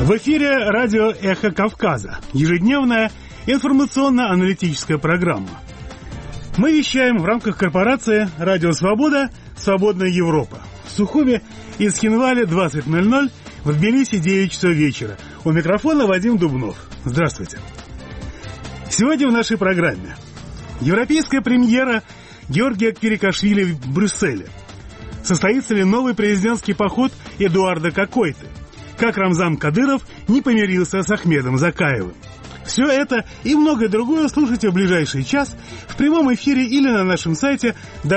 В эфире радио «Эхо Кавказа», ежедневная информационно-аналитическая программа. Мы вещаем в рамках корпорации «Радио Свобода. Свободная Европа». В Сухуме из Хинвали 20:00, в Тбилиси 9 часов вечера. У микрофона Вадим Дубнов. Здравствуйте. Сегодня в нашей программе европейская премьера Георгия Квирикашвили в Брюсселе. Состоится ли новый президентский поход Эдуарда Кокойты? Как Рамзан Кадыров не помирился с Ахмедом Закаевым? Все это и многое другое слушайте в ближайший час в прямом эфире или на нашем сайте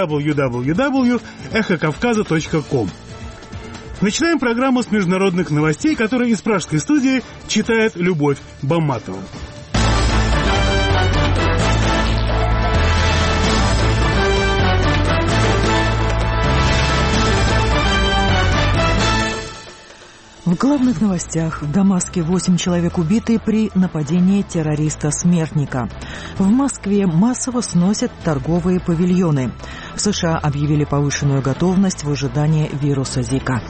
www.эхокавказа.ком. Начинаем программу с международных новостей, которые из пражской студии читает Любовь Бамматова. В главных новостях: в Дамаске 8 человек убиты при нападении террориста-смертника. В Москве массово сносят торговые павильоны. В США объявили повышенную готовность в ожидании вируса Зика.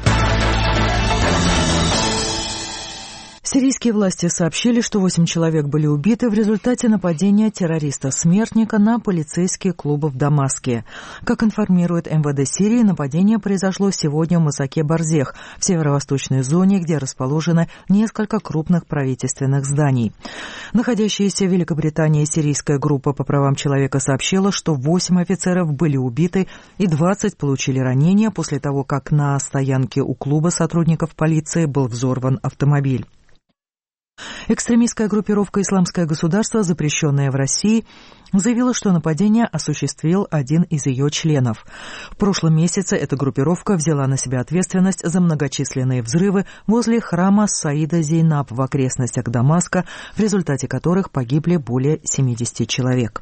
Сирийские власти сообщили, что 8 человек были убиты в результате нападения террориста-смертника на полицейские клубы в Дамаске. Как информирует МВД Сирии, нападение произошло сегодня в Масаке Барзех, в северо-восточной зоне, где расположено несколько крупных правительственных зданий. Находящаяся в Великобритании сирийская группа по правам человека сообщила, что 8 офицеров были убиты и 20 получили ранения после того, как на стоянке у клуба сотрудников полиции был взорван автомобиль. Экстремистская группировка «Исламское государство», запрещенная в России, заявила, что нападение осуществил один из ее членов. В прошлом месяце эта группировка взяла на себя ответственность за многочисленные взрывы возле храма Саида Зейнаб в окрестностях Дамаска, в результате которых погибли более 70 человек.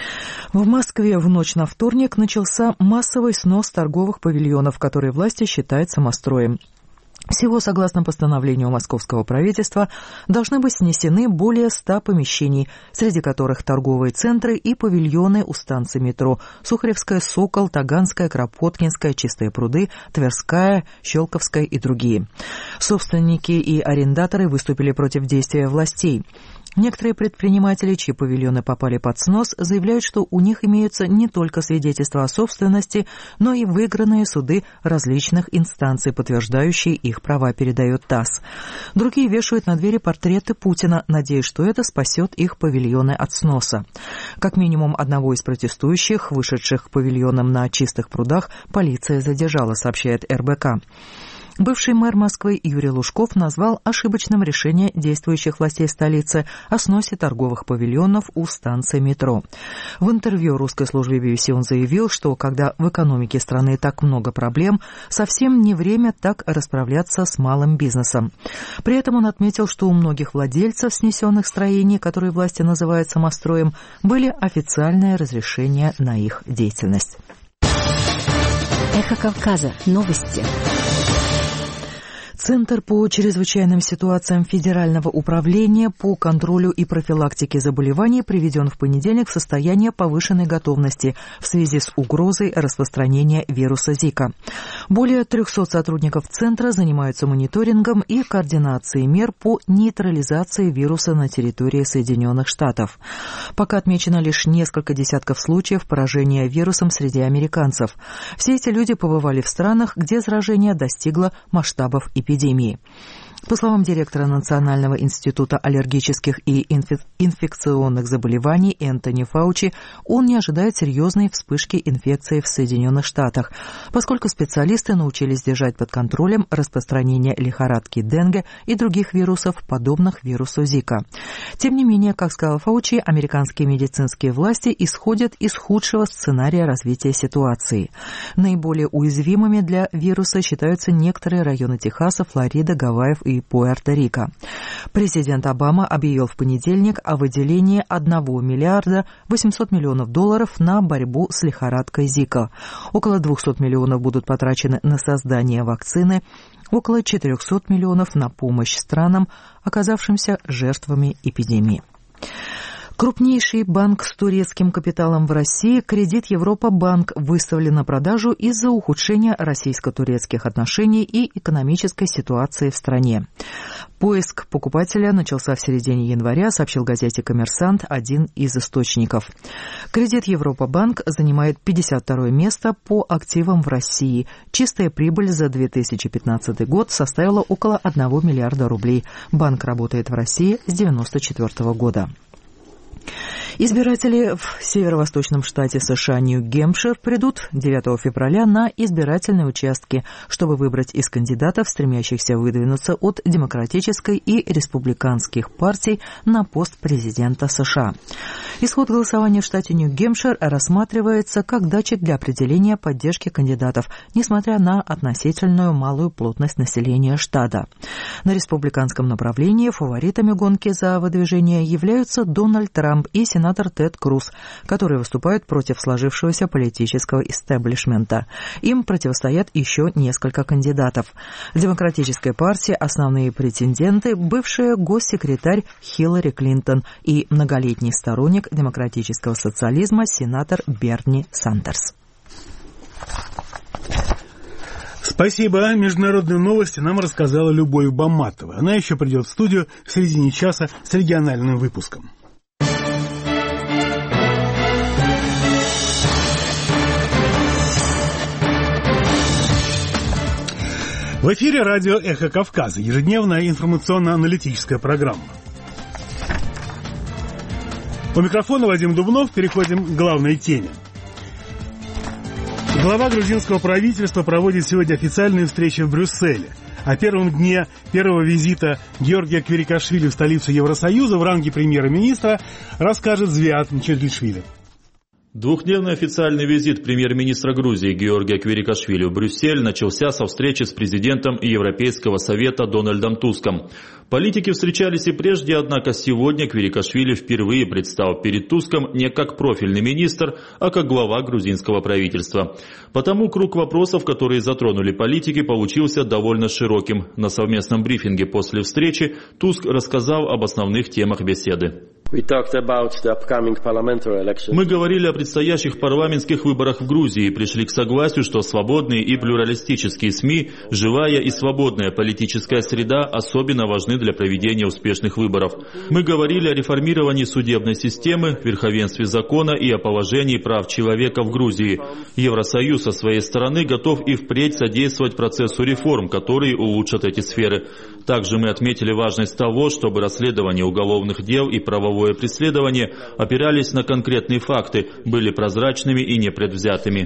В Москве в ночь на вторник начался массовый снос торговых павильонов, которые власти считают самостроем. Всего, согласно постановлению московского правительства, должны быть снесены более 100 помещений, среди которых торговые центры и павильоны у станций метро Сухаревская, Сокол, Таганская, Кропоткинская, Чистые пруды, Тверская, Щелковская и другие. Собственники и арендаторы выступили против действия властей. Некоторые предприниматели, чьи павильоны попали под снос, заявляют, что у них имеются не только свидетельства о собственности, но и выигранные суды различных инстанций, подтверждающие их права, передает ТАСС. Другие вешают на двери портреты Путина, надеясь, что это спасет их павильоны от сноса. Как минимум одного из протестующих, вышедших к павильонам на Чистых прудах, полиция задержала, сообщает РБК. Бывший мэр Москвы Юрий Лужков назвал ошибочным решение действующих властей столицы о сносе торговых павильонов у станции метро. В интервью русской службе BBC он заявил, что когда в экономике страны так много проблем, совсем не время так расправляться с малым бизнесом. При этом он отметил, что у многих владельцев снесенных строений, которые власти называют самостроем, были официальные разрешения на их деятельность. Эхо Кавказа. Новости. Центр по чрезвычайным ситуациям Федерального управления по контролю и профилактике заболеваний приведен в понедельник в состояние повышенной готовности в связи с угрозой распространения вируса Зика. Более 300 сотрудников Центра занимаются мониторингом и координацией мер по нейтрализации вируса на территории Соединенных Штатов. Пока отмечено лишь несколько десятков случаев поражения вирусом среди американцев. Все эти люди побывали в странах, где заражение достигло масштабов эпидемии. По словам директора Национального института аллергических и инфекционных заболеваний Энтони Фаучи, он не ожидает серьезной вспышки инфекции в Соединенных Штатах, поскольку специалисты научились держать под контролем распространение лихорадки денге и других вирусов, подобных вирусу Зика. Тем не менее, как сказал Фаучи, американские медицинские власти исходят из худшего сценария развития ситуации. Наиболее уязвимыми для вируса считаются некоторые районы Техаса, Флориды, Гавайев и Пуэрто-Рико. Президент Обама объявил в понедельник о выделении $1 миллиарда $800 миллионов на борьбу с лихорадкой Зика. Около 200 миллионов будут потрачены на создание вакцины, около 400 миллионов на помощь странам, оказавшимся жертвами эпидемии. Крупнейший банк с турецким капиталом в России, Кредит Европа Банк, выставлен на продажу из-за ухудшения российско-турецких отношений и экономической ситуации в стране. Поиск покупателя начался в середине января, сообщил газете «Коммерсант» один из источников. Кредит Европа Банк занимает 52-е место по активам в России. Чистая прибыль за 2015 год составила около 1 миллиарда рублей. Банк работает в России с 1994 года. Избиратели в северо-восточном штате США Нью-Гэмпшир придут 9 февраля на избирательные участки, чтобы выбрать из кандидатов, стремящихся выдвинуться от демократической и республиканских партий на пост президента США. Исход голосования в штате Нью-Гэмпшир рассматривается как датчик для определения поддержки кандидатов, несмотря на относительную малую плотность населения штата. На республиканском направлении фаворитами гонки за выдвижение являются Дональд Трамп и сенатор Тед Круз, которые выступают против сложившегося политического истеблишмента. Им противостоят еще несколько кандидатов. В Демократической партии основные претенденты – бывшая госсекретарь Хиллари Клинтон и многолетний сторонник демократического социализма сенатор Берни Сандерс. Спасибо. Международные новости нам рассказала Любовь Баматова. Она еще придет в студию в середине часа с региональным выпуском. В эфире радио «Эхо Кавказа», ежедневная информационно-аналитическая программа. У микрофона Вадим Дубнов. Переходим к главной теме. Глава грузинского правительства проводит сегодня официальную встречу в Брюсселе. О первом дне первого визита Георгия Квирикашвили в столицу Евросоюза в ранге премьер-министра расскажет Звиат Мчедлишвили. Двухдневный официальный визит премьер-министра Грузии Георгия Квирикашвили в Брюссель начался со встречи с президентом Европейского совета Дональдом Туском. Политики встречались и прежде, однако сегодня Квирикашвили впервые предстал перед Туском не как профильный министр, а как глава грузинского правительства. Потому круг вопросов, которые затронули политики, получился довольно широким. На совместном брифинге после встречи Туск рассказал об основных темах беседы. Мы говорили о предстоящих парламентских выборах в Грузии и пришли к согласию, что свободные и плюралистические СМИ, живая и свободная политическая среда особенно важны для проведения успешных выборов. Мы говорили о реформировании судебной системы, верховенстве закона и о положении прав человека в Грузии. Евросоюз со своей стороны готов и впредь содействовать процессу реформ, которые улучшат эти сферы. Также мы отметили важность того, чтобы расследование уголовных дел и правовое преследование опирались на конкретные факты, были прозрачными и непредвзятыми,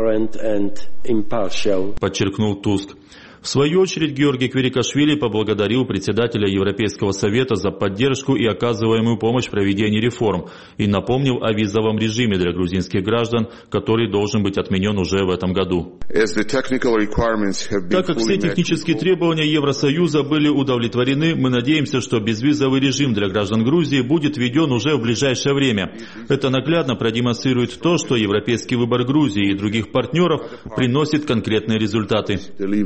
подчеркнул Туск. В свою очередь Георгий Квирикашвили поблагодарил председателя Европейского совета за поддержку и оказываемую помощь в проведении реформ и напомнил о визовом режиме для грузинских граждан, который должен быть отменен уже в этом году. Так как все технические требования Евросоюза были удовлетворены, мы надеемся, что безвизовый режим для граждан Грузии будет введен уже в ближайшее время. Это наглядно продемонстрирует то, что европейский выбор Грузии и других партнеров приносит конкретные результаты,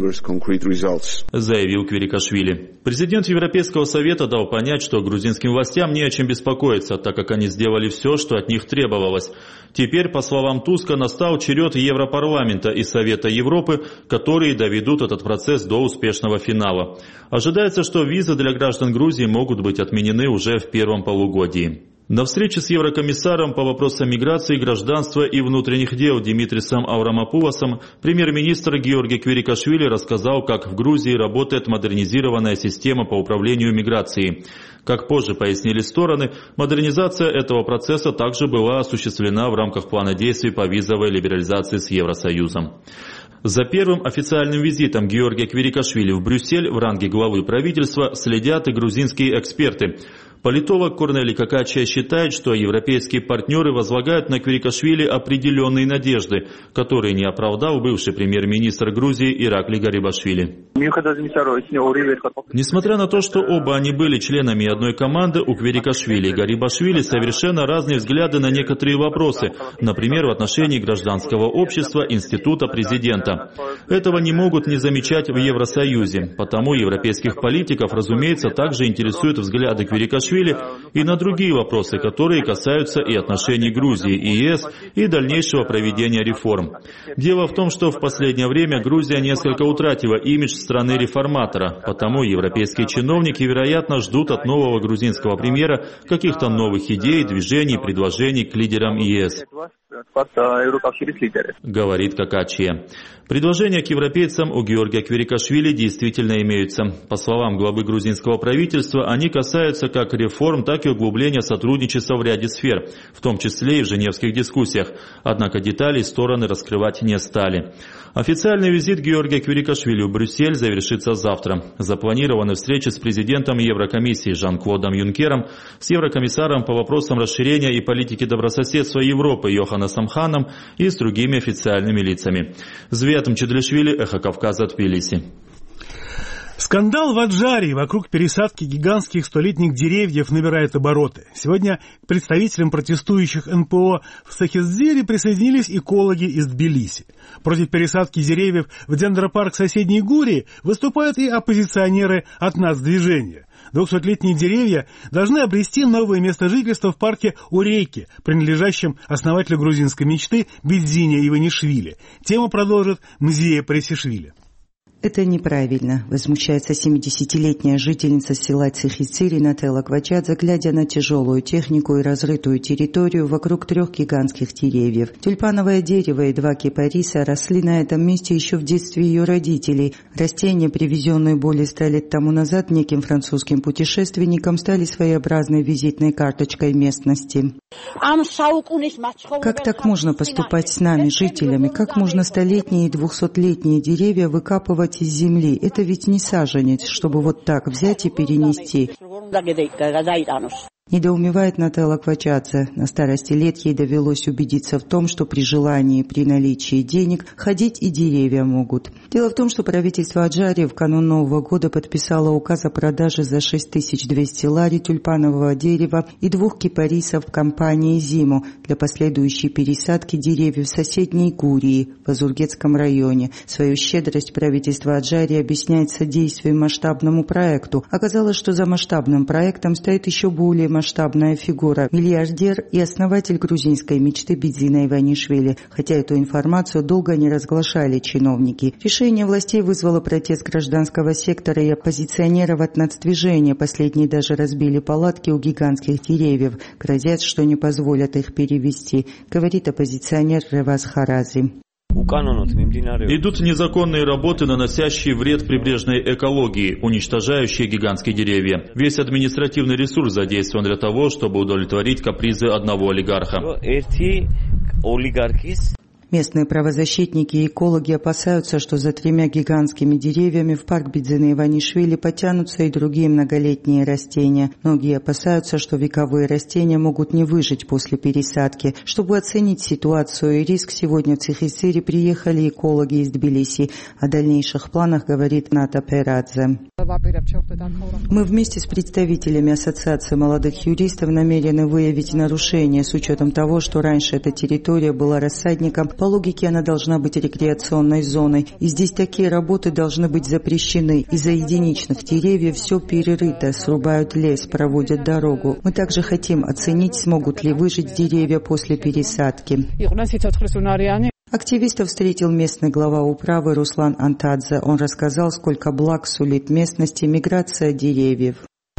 заявил Квирикашвили. Президент Европейского совета дал понять, что грузинским властям не о чем беспокоиться, так как они сделали все, что от них требовалось. Теперь, по словам Туска, настал черед Европарламента и Совета Европы, которые доведут этот процесс до успешного финала. Ожидается, что визы для граждан Грузии могут быть отменены уже в первом полугодии. На встрече с еврокомиссаром по вопросам миграции, гражданства и внутренних дел Димитрисом Аврамопулосом премьер-министр Георгий Квирикашвили рассказал, как в Грузии работает модернизированная система по управлению миграцией. Как позже пояснили стороны, модернизация этого процесса также была осуществлена в рамках плана действий по визовой либерализации с Евросоюзом. За первым официальным визитом Георгия Квирикашвили в Брюссель в ранге главы правительства следят и грузинские эксперты. Политолог Корнелий Какачия считает, что европейские партнеры возлагают на Квирикашвили определенные надежды, которые не оправдал бывший премьер-министр Грузии Иракли Гарибашвили. Несмотря на то, что оба они были членами одной команды, у Квирикашвили и Гарибашвили совершенно разные взгляды на некоторые вопросы, например, в отношении гражданского общества, института президента. Этого не могут не замечать в Евросоюзе, потому европейских политиков, разумеется, также интересуют взгляды Квирикашвили Квирикашвили и на другие вопросы, которые касаются и отношений Грузии и ЕС, и дальнейшего проведения реформ. Дело в том, что в последнее время Грузия несколько утратила имидж страны реформатора, потому европейские чиновники, вероятно, ждут от нового грузинского премьера каких-то новых идей, движений, предложений к лидерам ЕС, говорит Какачия. Предложения к европейцам у Георгия Квирикашвили действительно имеются. По словам главы грузинского правительства, они касаются как реформ, так и углубления сотрудничества в ряде сфер, в том числе и в женевских дискуссиях. Однако деталей стороны раскрывать не стали. Официальный визит Георгия Квирикашвили в Брюссель завершится завтра. Запланированы встречи с президентом Еврокомиссии Жан-Клодом Юнкером, с еврокомиссаром по вопросам расширения и политики добрососедства Европы Йоханнесом Ханом и с другими официальными лицами. Звят Мчедлишвили, Эхо Кавказа, Тбилиси. Скандал в Аджарии вокруг пересадки гигантских столетних деревьев набирает обороты. Сегодня к представителям протестующих НПО в Сахиздере присоединились экологи из Тбилиси. Против пересадки деревьев в дендропарк соседней Гурии выступают и оппозиционеры от нацдвижения. 200-летние деревья должны обрести новое место жительства в парке Урейки, принадлежащем основателю грузинской мечты Бидзине Иванишвили. Тему продолжит Мзия Пресишвили. Это неправильно, возмущается 70-летняя жительница села Цихицири Нателла Квачадзе, глядя на тяжелую технику и разрытую территорию вокруг 3 гигантских деревьев. Тюльпановое дерево и 2 кипариса росли на этом месте еще в детстве ее родителей. Растения, привезенные более 100 лет тому назад неким французским путешественником, стали своеобразной визитной карточкой местности. Как так можно поступать с нами, жителями? Как можно столетние и 200-летние деревья выкапывать из земли? Это ведь не саженец, чтобы вот так взять и перенести. Недоумевает Нателла Квачадзе. На старости лет ей довелось убедиться в том, что при желании, при наличии денег, ходить и деревья могут. Дело в том, что правительство Аджарии в канун Нового года подписало указ о продаже за 6200 лари тюльпанового дерева и 2 кипарисов компании «Зиму» для последующей пересадки деревьев в соседней Гурии в Азургетском районе. Свою щедрость правительство Аджарии объясняет содействием масштабному проекту. Оказалось, что за масштабным проектом стоит еще более масштабная фигура – миллиардер и основатель грузинской мечты Бидзина Иванишвили, хотя эту информацию долго не разглашали чиновники. Решение властей вызвало протест гражданского сектора и оппозиционеров от нацдвижения. Последние даже разбили палатки у гигантских деревьев, грозят, что не позволят их перевести, говорит оппозиционер Реваз Харази. Идут незаконные работы, наносящие вред прибрежной экологии, уничтожающие гигантские деревья. Весь административный ресурс задействован для того, чтобы удовлетворить капризы одного олигарха. Местные правозащитники и экологи опасаются, что за 3 гигантскими деревьями в парк Бидзина Иванишвили потянутся и другие многолетние растения. Многие опасаются, что вековые растения могут не выжить после пересадки. Чтобы оценить ситуацию и риск, сегодня в Цихицири приехали экологи из Тбилиси. О дальнейших планах говорит Ната Перадзе. Мы вместе с представителями Ассоциации молодых юристов намерены выявить нарушения с учетом того, что раньше эта территория была рассадником. По логике она должна быть рекреационной зоной. И здесь такие работы должны быть запрещены. Из-за единичных деревьев все перерыто, срубают лес, проводят дорогу. Мы также хотим оценить, смогут ли выжить деревья после пересадки. Активистов встретил местный глава управы Руслан Антадзе. Он рассказал, сколько благ сулит местности миграция деревьев.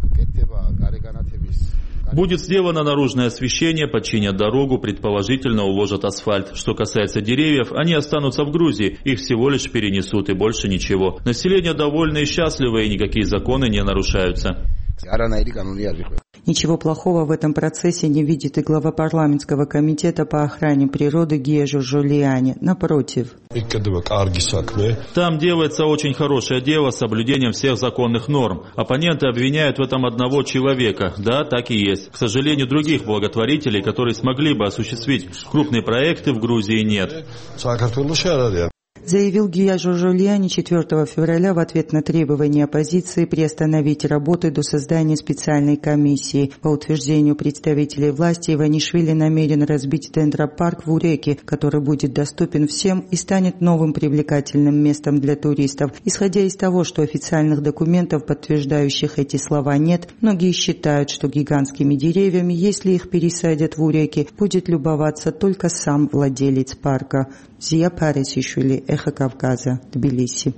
Будет сделано наружное освещение, подчинят дорогу, предположительно уложат асфальт. Что касается деревьев, они останутся в Грузии, их всего лишь перенесут и больше ничего. Население довольно и счастливо, и никакие законы не нарушаются. Ничего плохого в этом процессе не видит и глава парламентского комитета по охране природы Гежу Жулиани. Напротив. Там делается очень хорошее дело с соблюдением всех законных норм. Оппоненты обвиняют в этом одного человека. Да, так и есть. К сожалению, других благотворителей, которые смогли бы осуществить крупные проекты, в Грузии нет. заявил Гия Джорджиани 4 февраля в ответ на требования оппозиции приостановить работы до создания специальной комиссии. По утверждению представителей власти, Иванишвили намерен разбить дендропарк в Уреке, который будет доступен всем и станет новым привлекательным местом для туристов. Исходя из того, что официальных документов, подтверждающих эти слова, нет, многие считают, что гигантскими деревьями, если их пересадят в Уреке, будет любоваться только сам владелец парка. Зия Парисишвили, Эхо Кавказа, Тбилиси.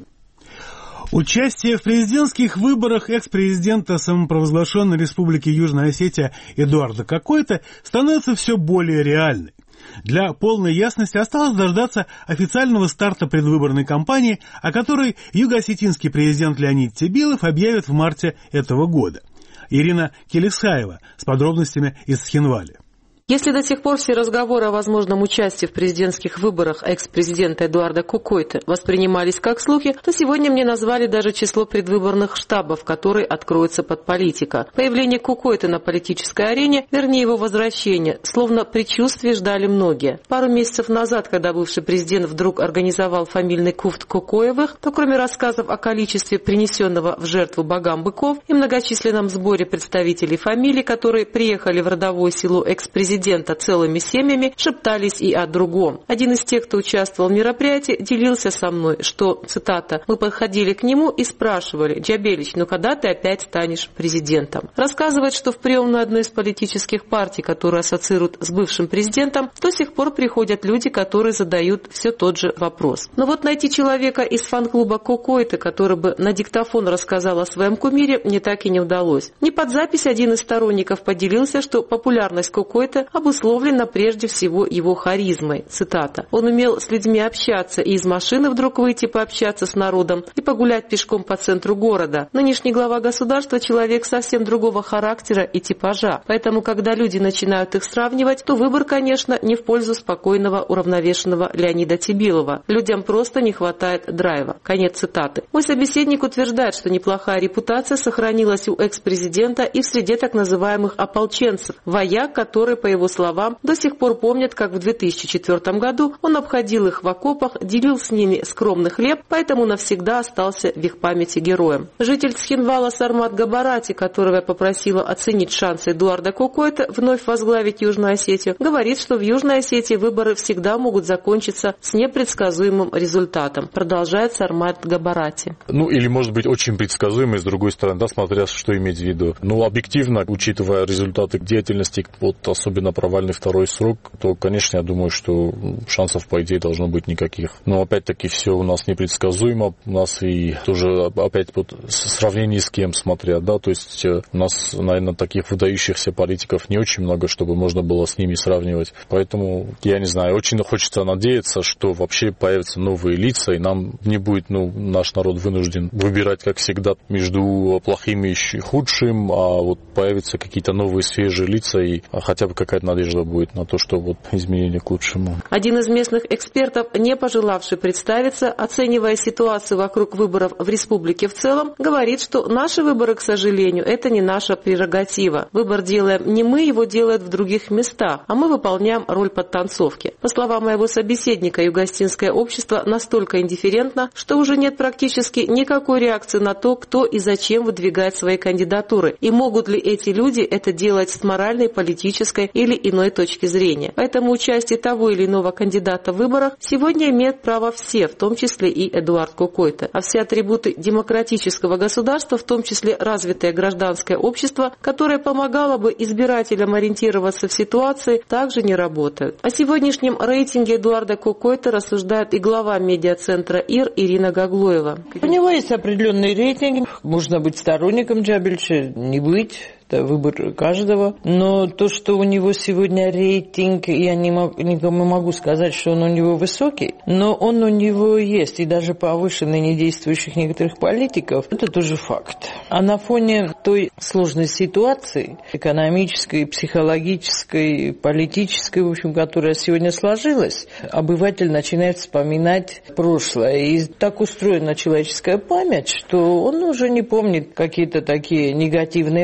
Участие в президентских выборах экс-президента самопровозглашенной Республики Южная Осетия Эдуарда Кокойта становится все более реальной. Для полной ясности осталось дождаться официального старта предвыборной кампании, о которой юго-осетинский президент Леонид Тебилов объявит в марте этого года. Ирина Келесаева с подробностями из Схинвали. Если до сих пор все разговоры о возможном участии в президентских выборах экс-президента Эдуарда Кокойты воспринимались как слухи, то сегодня мне назвали даже число предвыборных штабов, которые откроются под политика. Появление Кокойты на политической арене, вернее его возвращение, словно предчувствие ждали многие. Пару месяцев назад, когда бывший президент вдруг организовал фамильный куфт Кокоевых, то кроме рассказов о количестве принесенного в жертву богам быков и многочисленном сборе представителей фамилий, которые приехали в родовое село экс-президента целыми семьями, шептались и о другом. Один из тех, кто участвовал в мероприятии, делился со мной, что, цитата, «мы подходили к нему и спрашивали: Джабелич, ну когда ты опять станешь президентом?» Рассказывает, что в приемную одной из политических партий, которую ассоциируют с бывшим президентом, до сих пор приходят люди, которые задают все тот же вопрос. Но вот найти человека из фан-клуба Кокойты, который бы на диктофон рассказал о своем кумире, мне так и не удалось. Не под запись один из сторонников поделился, что популярность Кокойты обусловлена прежде всего его харизмой. Цитата. «Он умел с людьми общаться и из машины вдруг выйти пообщаться с народом и погулять пешком по центру города. Нынешний глава государства человек совсем другого характера и типажа. Поэтому, когда люди начинают их сравнивать, то выбор, конечно, не в пользу спокойного, уравновешенного Леонида Тебилова. Людям просто не хватает драйва». Конец цитаты. Мой собеседник утверждает, что неплохая репутация сохранилась у экс-президента и в среде так называемых ополченцев, вояк, которые, по его словам, до сих пор помнят, как в 2004 году он обходил их в окопах, делил с ними скромный хлеб, поэтому навсегда остался в их памяти героем. Житель Схинвала Сармат Габарати, которого я попросила оценить шансы Эдуарда Кокойты вновь возглавить Южную Осетию, говорит, что в Южной Осетии выборы всегда могут закончиться с непредсказуемым результатом. Продолжает Сармат Габарати. Или может быть очень предсказуемый, с другой стороны, смотря что иметь в виду. Объективно, учитывая результаты деятельности, особенно провальный второй срок, то, конечно, я думаю, что шансов, по идее, должно быть никаких. Но, опять-таки, все у нас непредсказуемо. У нас и тоже, опять, в сравнении с кем смотря, то есть у нас, наверное, таких выдающихся политиков не очень много, чтобы можно было с ними сравнивать. Поэтому, я не знаю, очень хочется надеяться, что вообще появятся новые лица, и нам не будет, наш народ вынужден выбирать, как всегда, между плохим и худшим, а появятся какие-то новые свежие лица, и хотя бы какая-то надежда будет на то, что изменения к лучшему. Один из местных экспертов, не пожелавший представиться, оценивая ситуацию вокруг выборов в республике в целом, говорит, что наши выборы, к сожалению, это не наша прерогатива. Выбор делаем не мы, его делают в других местах, а мы выполняем роль подтанцовки. По словам моего собеседника, юго-осетинское общество настолько индифферентно, что уже нет практически никакой реакции на то, кто и зачем выдвигает свои кандидатуры, и могут ли эти люди это делать с моральной, политической или иной точки зрения. Поэтому участие того или иного кандидата в выборах сегодня имеют право все, в том числе и Эдуард Кокойта. А все атрибуты демократического государства, в том числе развитое гражданское общество, которое помогало бы избирателям ориентироваться в ситуации, также не работают. О сегодняшнем рейтинге Эдуарда Кокойта рассуждает и глава медиацентра ИР Ирина Гаглоева. У него есть определенный рейтинг. Можно быть сторонником Джабелича, не быть. Это выбор каждого. Но то, что у него сегодня рейтинг, я никому могу сказать, что он у него высокий, но он у него есть, и даже повышенный недействующих некоторых политиков, это тоже факт. А на фоне той сложной ситуации, экономической, психологической, политической, в общем, которая сегодня сложилась, обыватель начинает вспоминать прошлое. И так устроена человеческая память, что он уже не помнит какие-то такие негативные моменты,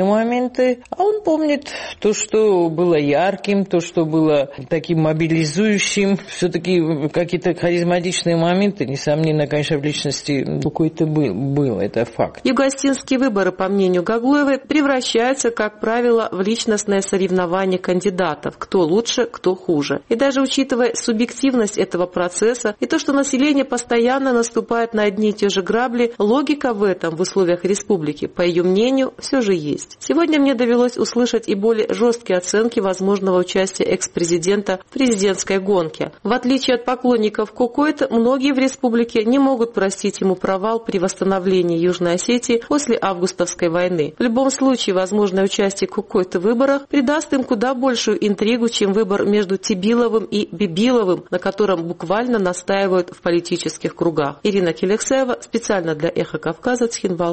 моменты, а он помнит то, что было ярким, то, что было таким мобилизующим. Все-таки какие-то харизматичные моменты, несомненно, конечно, в личности какой-то был, это факт. Юго-Остинские выборы, по мнению Гагуевой, превращаются, как правило, в личностное соревнование кандидатов, кто лучше, кто хуже. И даже учитывая субъективность этого процесса и то, что население постоянно наступает на одни и те же грабли, логика в этом в условиях республики, по ее мнению, все же есть. Сегодня мне довелось услышать и более жесткие оценки возможного участия экс-президента в президентской гонке. В отличие от поклонников Кукойта, многие в республике не могут простить ему провал при восстановлении Южной Осетии после августовской войны. В любом случае, возможное участие Кукойта в выборах придаст им куда большую интригу, чем выбор между Тибиловым и Бибиловым, на котором буквально настаивают в политических кругах. Ирина Келексаева, специально для «Эхо Кавказа», Цхинвал.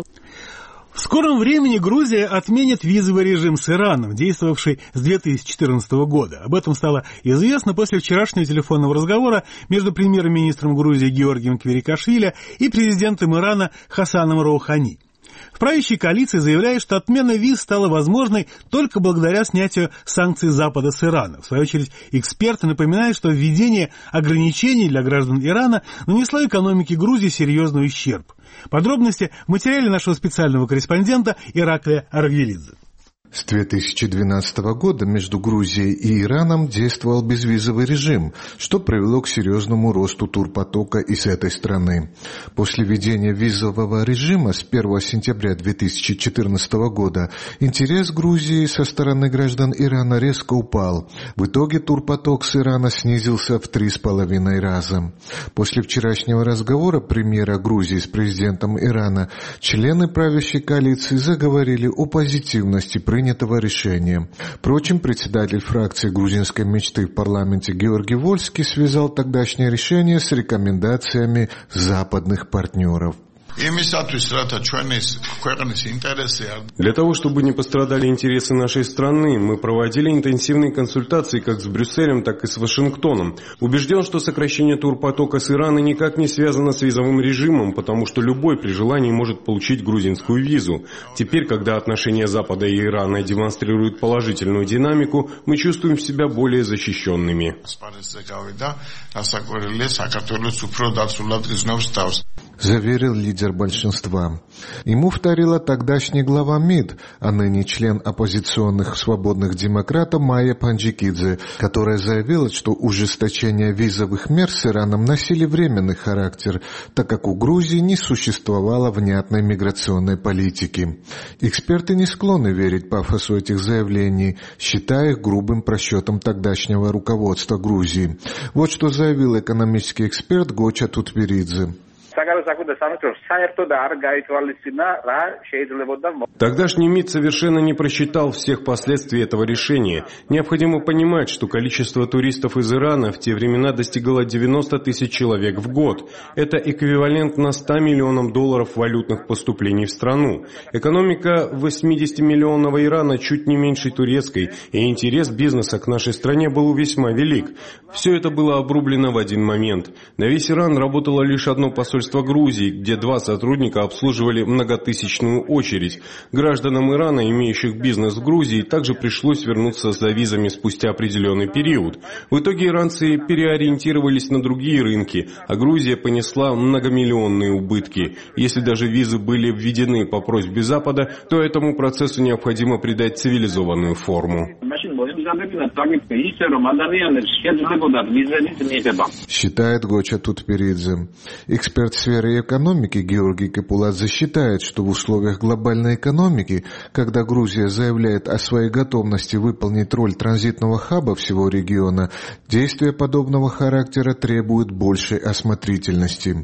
В скором времени Грузия отменит визовый режим с Ираном, действовавший с 2014 года. Об этом стало известно после вчерашнего телефонного разговора между премьер-министром Грузии Георгием Квирикашвили и президентом Ирана Хасаном Роухани. В правящей коалиции заявляют, что отмена виз стала возможной только благодаря снятию санкций Запада с Ирана. В свою очередь, эксперты напоминают, что введение ограничений для граждан Ирана нанесло экономике Грузии серьезный ущерб. Подробности в материале нашего специального корреспондента Ираклия Аргелидзе. С 2012 года между Грузией и Ираном действовал безвизовый режим, что привело к серьезному росту турпотока из этой страны. После введения визового режима с 1 сентября 2014 года интерес Грузии со стороны граждан Ирана резко упал. В итоге турпоток с Ирана снизился в 3,5 раза. После вчерашнего разговора премьера Грузии с президентом Ирана члены правящей коалиции заговорили о позитивности принятого решения. Впрочем, председатель фракции грузинской мечты в парламенте Георгий Вольский связал тогдашнее решение с рекомендациями западных партнеров. Для того, чтобы не пострадали интересы нашей страны, мы проводили интенсивные консультации как с Брюсселем, так и с Вашингтоном. Убежден, что сокращение турпотока с Ирана никак не связано с визовым режимом, потому что любой при желании может получить грузинскую визу. Теперь, когда отношения Запада и Ирана демонстрируют положительную динамику, мы чувствуем себя более защищенными. Заверил лидер большинства. Ему вторила тогдашний глава МИД, а ныне член оппозиционных свободных демократов Майя Панджикидзе, которая заявила, что ужесточение визовых мер с Ираном носили временный характер, так как у Грузии не существовало внятной миграционной политики. Эксперты не склонны верить пафосу этих заявлений, считая их грубым просчетом тогдашнего руководства Грузии. Вот что заявил экономический эксперт Гоча Тутберидзе. Тогдашний МИД совершенно не просчитал всех последствий этого решения. Необходимо понимать, что количество туристов из Ирана в те времена достигало 90 тысяч человек в год. Это эквивалентно 100 миллионам долларов валютных поступлений в страну. Экономика 80-миллионного Ирана чуть не меньше турецкой, и интерес бизнеса к нашей стране был весьма велик. Все это было обрублено в один момент. На весь Иран работало лишь одно посольство Грузии, где 2 сотрудника обслуживали многотысячную очередь. Гражданам Ирана, имеющих бизнес в Грузии, также пришлось вернуться за визами спустя определенный период. В итоге иранцы переориентировались на другие рынки, а Грузия понесла многомиллионные убытки. Если даже визы были введены по просьбе Запада, то этому процессу необходимо придать цивилизованную форму. Считает Гоча Тутберидзе. Эксперт в сфере экономики Георгий Капуладзе считает, что в условиях глобальной экономики, когда Грузия заявляет о своей готовности выполнить роль транзитного хаба всего региона, действия подобного характера требуют большей осмотрительности.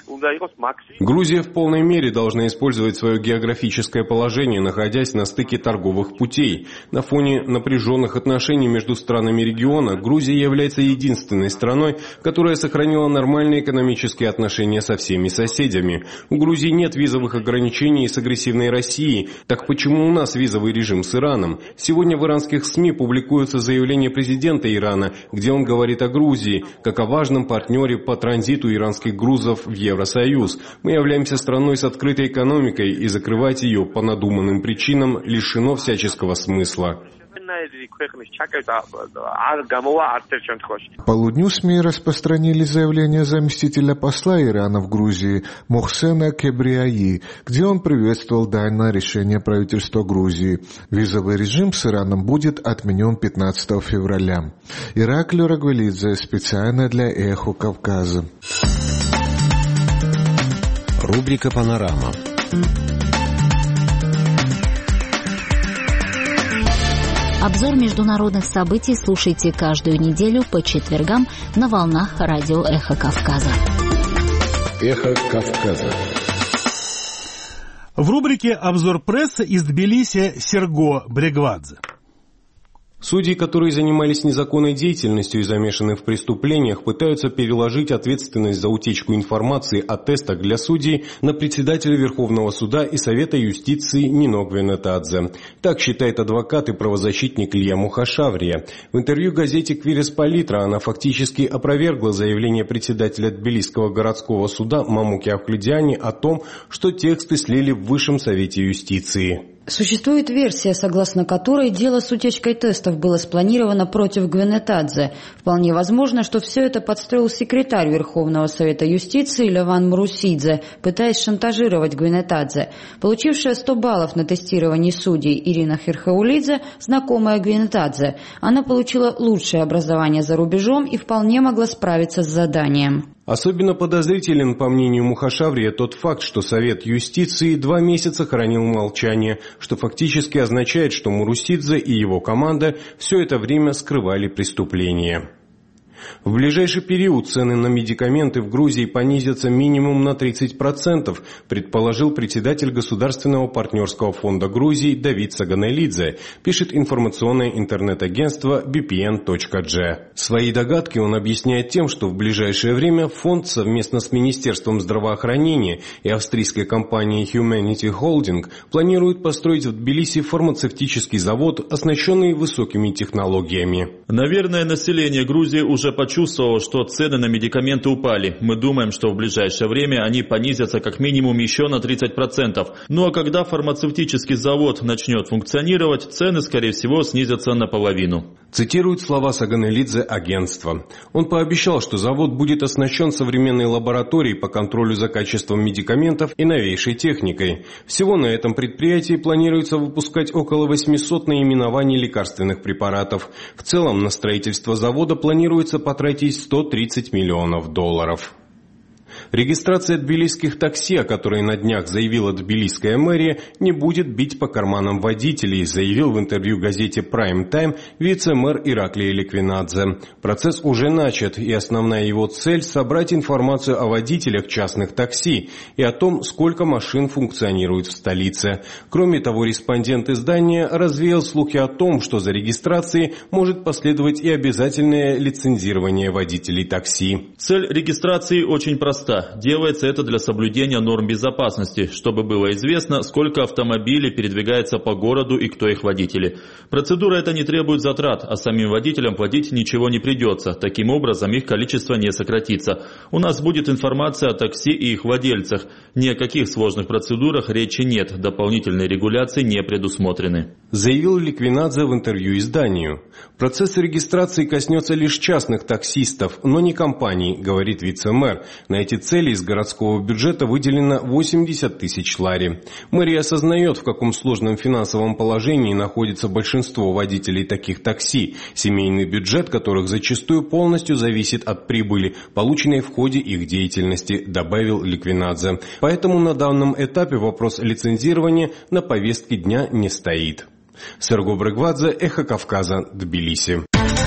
Грузия в полной мере должна использовать свое географическое положение, находясь на стыке торговых торговых путей. На фоне напряженных отношений между странами региона Грузия является единственной страной, которая сохранила нормальные экономические отношения со всеми соседями. У Грузии нет визовых ограничений с агрессивной Россией. Так почему у нас визовый режим с Ираном? Сегодня в иранских СМИ публикуются заявления президента Ирана, где он говорит о Грузии, как о важном партнере по транзиту иранских грузов в Евросоюз. Мы являемся страной с открытой экономикой, и закрывать ее по надуманным причинам лишено всяческого смысла. К полудню СМИ распространили заявление заместителя посла Ирана в Грузии Мохсена Кебриаи, где он приветствовал данное решение правительства Грузии. Визовый режим с Ираном будет отменен 15 февраля. Ираклий Рагвелидзе, специально для «Эхо Кавказа». Рубрика «Панорама». Обзор международных событий слушайте каждую неделю по четвергам на волнах радио «Эхо Кавказа». «Эхо Кавказа». В рубрике «Обзор прессы» из Тбилиси Серго Брегвадзе. Судьи, которые занимались незаконной деятельностью и замешаны в преступлениях, пытаются переложить ответственность за утечку информации о тестах для судей на председателя Верховного суда и Совета юстиции Нино Гвенетадзе. Так считает адвокат и правозащитник Илья Мухашаврия. В интервью газете «Квирес Палитра» она фактически опровергла заявление председателя Тбилисского городского суда Мамуки Ахлидиани о том, что тексты слили в Высшем Совете юстиции. Существует версия, согласно которой дело с утечкой тестов было спланировано против Гвенетадзе. Вполне возможно, что все это подстроил секретарь Верховного Совета юстиции Леван Мрусидзе, пытаясь шантажировать Гвенетадзе. Получившая 100 баллов на тестировании судей Ирина Хирхаулидзе, знакомая Гвенетадзе. Она получила лучшее образование за рубежом и вполне могла справиться с заданием. Особенно подозрителен, по мнению Мухашаврия, тот факт, что Совет юстиции 2 месяца хранил молчание, что фактически означает, что Мурусидзе и его команда все это время скрывали преступление. В ближайший период цены на медикаменты в Грузии понизятся минимум на 30%, предположил председатель Государственного партнерского фонда Грузии Давид Саганелидзе, пишет информационное интернет-агентство BPN.G. Свои догадки он объясняет тем, что в ближайшее время фонд совместно с Министерством здравоохранения и австрийской компанией Humanity Holding планирует построить в Тбилиси фармацевтический завод, оснащенный высокими технологиями. Наверное, население Грузии уже почувствовал, что цены на медикаменты упали. Мы думаем, что в ближайшее время они понизятся как минимум еще на 30%. Ну а когда фармацевтический завод начнет функционировать, цены, скорее всего, снизятся наполовину. Цитирует слова Саганелидзе агентства. Он пообещал, что завод будет оснащен современной лабораторией по контролю за качеством медикаментов и новейшей техникой. Всего на этом предприятии планируется выпускать около 800 наименований лекарственных препаратов. В целом на строительство завода планируется потратить $130 миллионов. Регистрация тбилисских такси, о которой на днях заявила тбилисская мэрия, не будет бить по карманам водителей, заявил в интервью газете Prime Time вице-мэр Ираклий Ликвинадзе. Процесс уже начат, и основная его цель – собрать информацию о водителях частных такси и о том, сколько машин функционирует в столице. Кроме того, респондент издания развеял слухи о том, что за регистрацией может последовать и обязательное лицензирование водителей такси. Цель регистрации очень проста. Делается это для соблюдения норм безопасности, чтобы было известно, сколько автомобилей передвигается по городу и кто их водители. Процедура эта не требует затрат, а самим водителям платить ничего не придется. Таким образом, их количество не сократится. У нас будет информация о такси и их владельцах. Ни о каких сложных процедурах речи нет, дополнительные регуляции не предусмотрены. Заявил Ликвинадзе в интервью изданию. Процесс регистрации коснется лишь частных таксистов, но не компаний, говорит вице-мэр. На эти цели из городского бюджета выделено 80 тысяч лари. Мэрия осознает, в каком сложном финансовом положении находится большинство водителей таких такси, семейный бюджет которых зачастую полностью зависит от прибыли, полученной в ходе их деятельности, добавил Ликвинадзе. Поэтому на данном этапе вопрос лицензирования на повестке дня не стоит. Серго Брегвадзе, Эхо Кавказа, Тбилиси.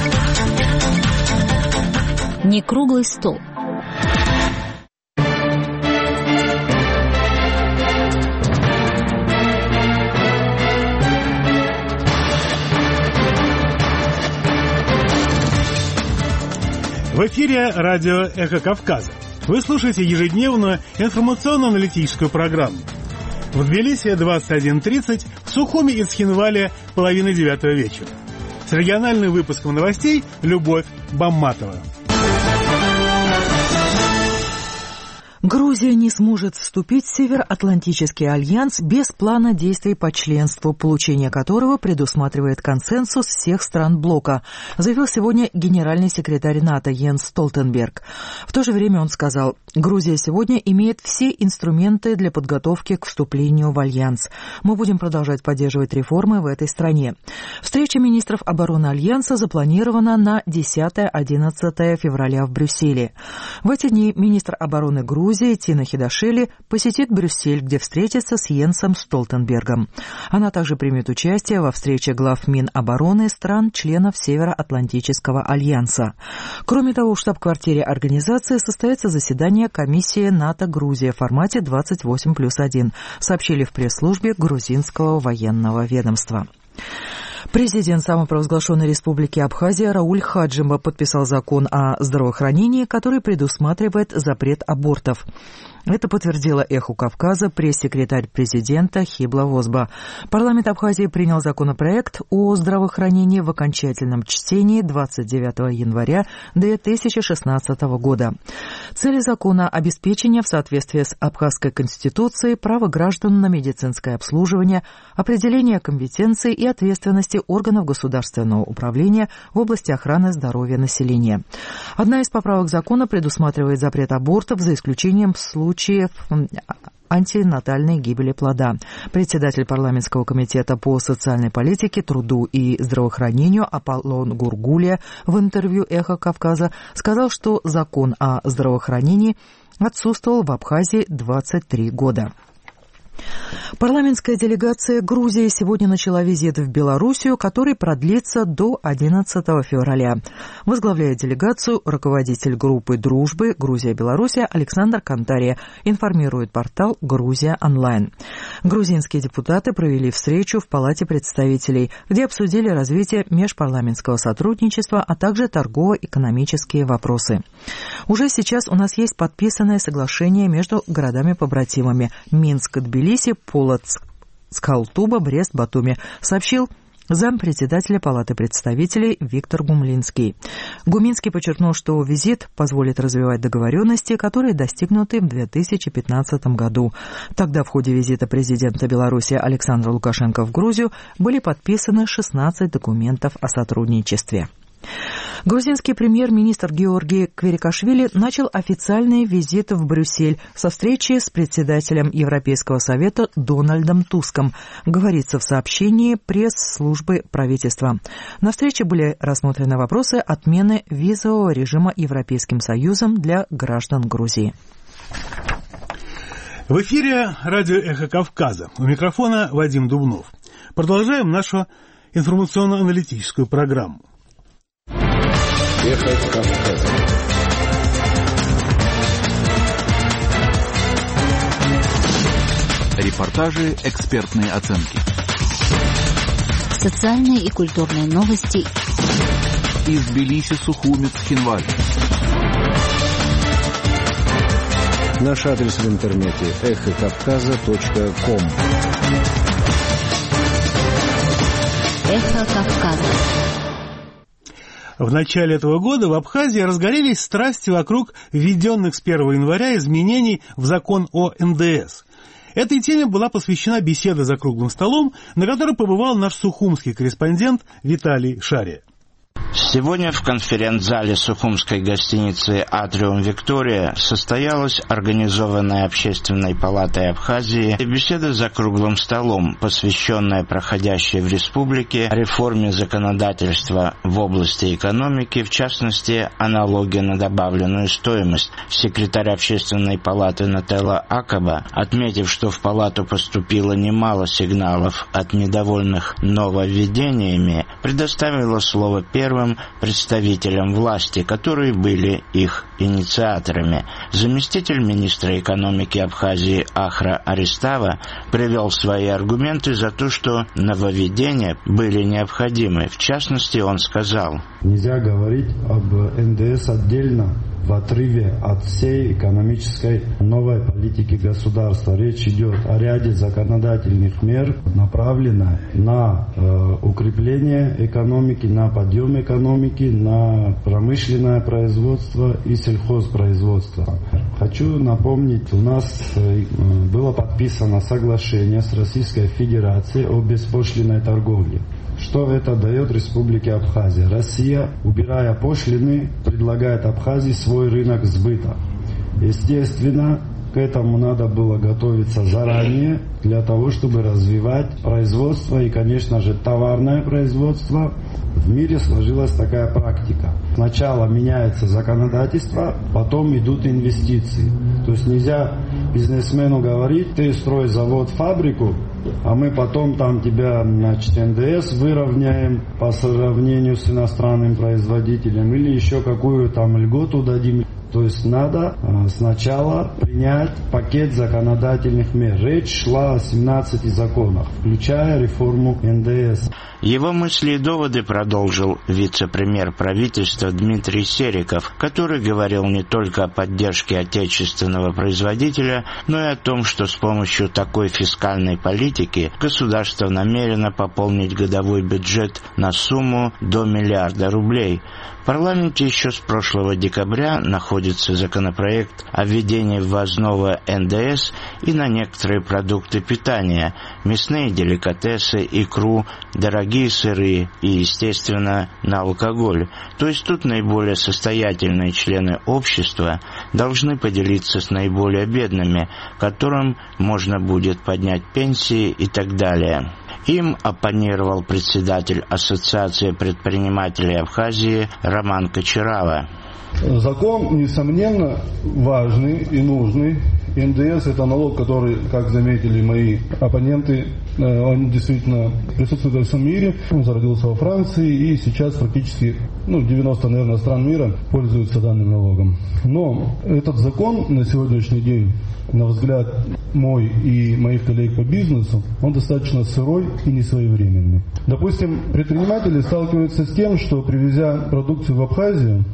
Не круглый стол. В эфире радио «Эхо Кавказа». Вы слушаете ежедневную информационно-аналитическую программу. В Тбилиси 21:30, в Сухуми и Цхинвале 8:30 вечера. С региональным выпуском новостей Любовь Бамматова. Грузия не сможет вступить в Североатлантический альянс без плана действий по членству, получение которого предусматривает консенсус всех стран блока, заявил сегодня генеральный секретарь НАТО Йенс Столтенберг. В то же время он сказал, Грузия сегодня имеет все инструменты для подготовки к вступлению в альянс. Мы будем продолжать поддерживать реформы в этой стране. Встреча министров обороны альянса запланирована на 10-11 февраля в Брюсселе. В эти дни министр обороны Грузии Тина Хидашвили посетит Брюссель, где встретится с Йенсом Столтенбергом. Она также примет участие во встрече глав Минобороны стран-членов Североатлантического альянса. Кроме того, в штаб-квартире организации состоится заседание комиссии НАТО-Грузия в формате 28+1, сообщили в пресс-службе грузинского военного ведомства. Президент самопровозглашенной республики Абхазия Рауль Хаджимба подписал закон о здравоохранении, который предусматривает запрет абортов. Это подтвердила «Эху Кавказа» пресс-секретарь президента Хибла Возба. Парламент Абхазии принял законопроект о здравоохранении в окончательном чтении 29 января 2016 года. Цель закона – обеспечение в соответствии с Абхазской конституцией права граждан на медицинское обслуживание, определение компетенций и ответственности органов государственного управления в области охраны здоровья населения. Одна из поправок закона предусматривает запрет абортов за исключением случаев антинатальной гибели плода. Председатель парламентского комитета по социальной политике, труду и здравоохранению Аполлон Гургулия в интервью «Эхо Кавказа» сказал, что закон о здравоохранении отсутствовал в Абхазии 23 года. Парламентская делегация Грузии сегодня начала визит в Белоруссию, который продлится до 11 февраля. Возглавляет делегацию руководитель группы дружбы Грузия-Белоруссия Александр Кантария, информирует портал «Грузия онлайн». Грузинские депутаты провели встречу в Палате представителей, где обсудили развитие межпарламентского сотрудничества, а также торгово-экономические вопросы. Уже сейчас у нас есть подписанное соглашение между городами-побратимами Минск, Тбилиси, Полоцк, Скалтуба, Брест, Батуми, сообщил зампредседателя Палаты представителей Виктор Гумлинский. Гуминский подчеркнул, что визит позволит развивать договоренности, которые достигнуты в 2015 году. Тогда в ходе визита президента Беларуси Александра Лукашенко в Грузию были подписаны 16 документов о сотрудничестве. Грузинский премьер-министр Георгий Кверикашвили начал официальный визит в Брюссель со встречи с председателем Европейского совета Дональдом Туском, говорится в сообщении пресс-службы правительства. На встрече были рассмотрены вопросы отмены визового режима Европейским Союзом для граждан Грузии. В эфире радио «Эхо Кавказа». У микрофона Вадим Дубнов. Продолжаем нашу информационно-аналитическую программу. «Эхо Кавказа». Репортажи, экспертные оценки. Социальные и культурные новости. Из Тбилиси, Сухуми, Цхинваль. Наш адрес в интернете эхокавказа.ком. Эхо Кавказа. В начале этого года в Абхазии разгорелись страсти вокруг введенных с 1 января изменений в закон о НДС. Этой теме была посвящена беседа за круглым столом, на которой побывал наш сухумский корреспондент Виталий Шария. Сегодня в конференц-зале сухумской гостиницы «Атриум Виктория» состоялась организованная Общественной палатой Абхазии беседа за круглым столом, посвященная проходящей в республике реформе законодательства в области экономики, в частности, о налоге на добавленную стоимость. Секретарь Общественной палаты Нателла Акаба, отметив, что в палату поступило немало сигналов от недовольных нововведениями, предоставила слово первым первым представителям власти, которые были их инициаторами. Заместитель министра экономики Абхазии Ахра Аристава привел свои аргументы за то, что нововведения были необходимы. В частности, он сказал: «Нельзя говорить об НДС отдельно, в отрыве от всей экономической новой политики государства. Речь идет о ряде законодательных мер, направленных на укрепление экономики, на подъем экономики, на промышленное производство и сельхозпроизводство. Хочу напомнить, у нас было подписано соглашение с Российской Федерацией о беспошлинной торговле. Что это дает Республике Абхазия? Россия, убирая пошлины, предлагает Абхазии свой рынок сбыта. Естественно, к этому надо было готовиться заранее, для того, чтобы развивать производство и, конечно же, товарное производство. В мире сложилась такая практика. Сначала меняется законодательство, потом идут инвестиции. То есть нельзя бизнесмену говорить: ты строй завод, фабрику, а мы потом там тебя, НДС выровняем по сравнению с иностранным производителем или еще какую там льготу дадим. То есть надо сначала принять пакет законодательных мер. Речь шла о 17 законах, включая реформу НДС. Его мысли и доводы продолжил вице-премьер правительства Дмитрий Сериков, который говорил не только о поддержке отечественного производителя, но и о том, что с помощью такой фискальной политики государство намерено пополнить годовой бюджет на сумму до 1 миллиарда рублей. В парламенте еще с прошлого декабря находится законопроект о введении ввозного НДС и на некоторые продукты питания, мясные деликатесы, икру, дорогие сыры и, естественно, на алкоголь. То есть тут наиболее состоятельные члены общества должны поделиться с наиболее бедными, которым можно будет поднять пенсии и так далее. Им оппонировал председатель Ассоциации предпринимателей Абхазии Роман Кочарава. Закон, несомненно, важный и нужный. НДС – это налог, который, как заметили мои оппоненты, он действительно присутствует во всем мире. Он зародился во Франции, и сейчас практически 90, наверное, стран мира пользуются данным налогом. Но этот закон на сегодняшний день, на взгляд мой и моих коллег по бизнесу, он достаточно сырой и несвоевременный. Допустим, предприниматели сталкиваются с тем, что, привезя продукцию в Абхазию,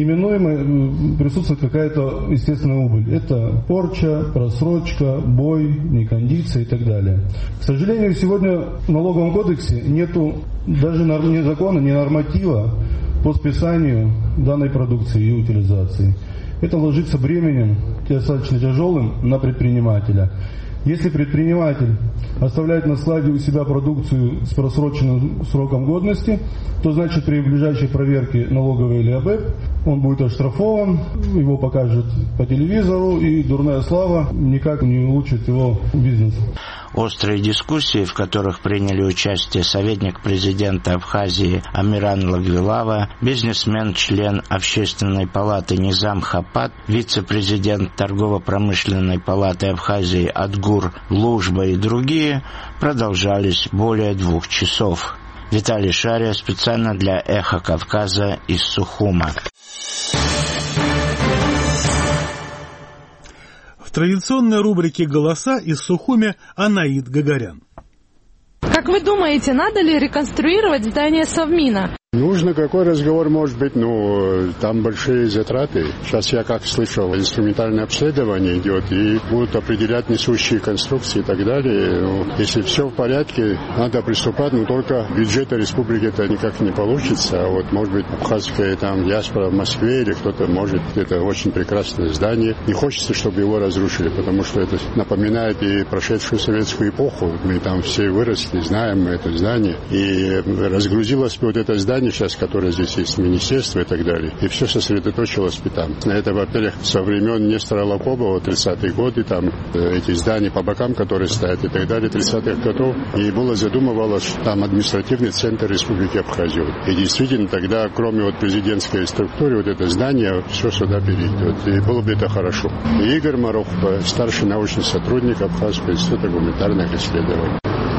неминуемо присутствует какая-то естественная убыль. Это порча, просрочка, бой, некондиция и так далее. К сожалению, сегодня в налоговом кодексе нету даже ни закона, ни норматива по списанию данной продукции и утилизации. Это ложится бременем достаточно тяжелым на предпринимателя. Если предприниматель оставляет на складе у себя продукцию с просроченным сроком годности, то значит при ближайшей проверке налоговой или АБЭП он будет оштрафован, его покажут по телевизору, и дурная слава никак не улучшит его бизнес. Острые дискуссии, в которых приняли участие советник президента Абхазии Амиран Лагвилава, бизнесмен, член Общественной палаты Низам Хапат, вице-президент Торгово-промышленной палаты Абхазии Адгур Лужба и другие, продолжались более 2 часов. Виталий Шария специально для «Эхо Кавказа» из Сухума. В традиционной рубрике «Голоса» из Сухуми Анаид Гагарян. Как вы думаете, надо ли реконструировать здание Совмина? Нужно, какой разговор может быть, там большие затраты. Сейчас я как слышал, инструментальное обследование идет, и будут определять несущие конструкции и так далее. Если все в порядке, надо приступать, но только бюджета республики это никак не получится. А вот, может быть, абхазская там диаспора в Москве или кто-то может, это очень прекрасное здание. Не хочется, чтобы его разрушили, потому что это напоминает и прошедшую советскую эпоху. Мы там все выросли, знаем это здание. И разгрузилось вот это здание сейчас, которое здесь есть, министерство и так далее, и все сосредоточилось там. Это, во-первых, со времен Нестора Лакобова, 30-е годы, там эти здания по бокам, которые стоят и так далее, 30-х годов, и было задумывалось, что там административный центр Республики Абхазия. И действительно тогда, кроме вот президентской структуры, вот это здание, все сюда перейдет. И было бы это хорошо. И Игорь Маров, старший научный сотрудник Абхазского института гуманитарных исследований.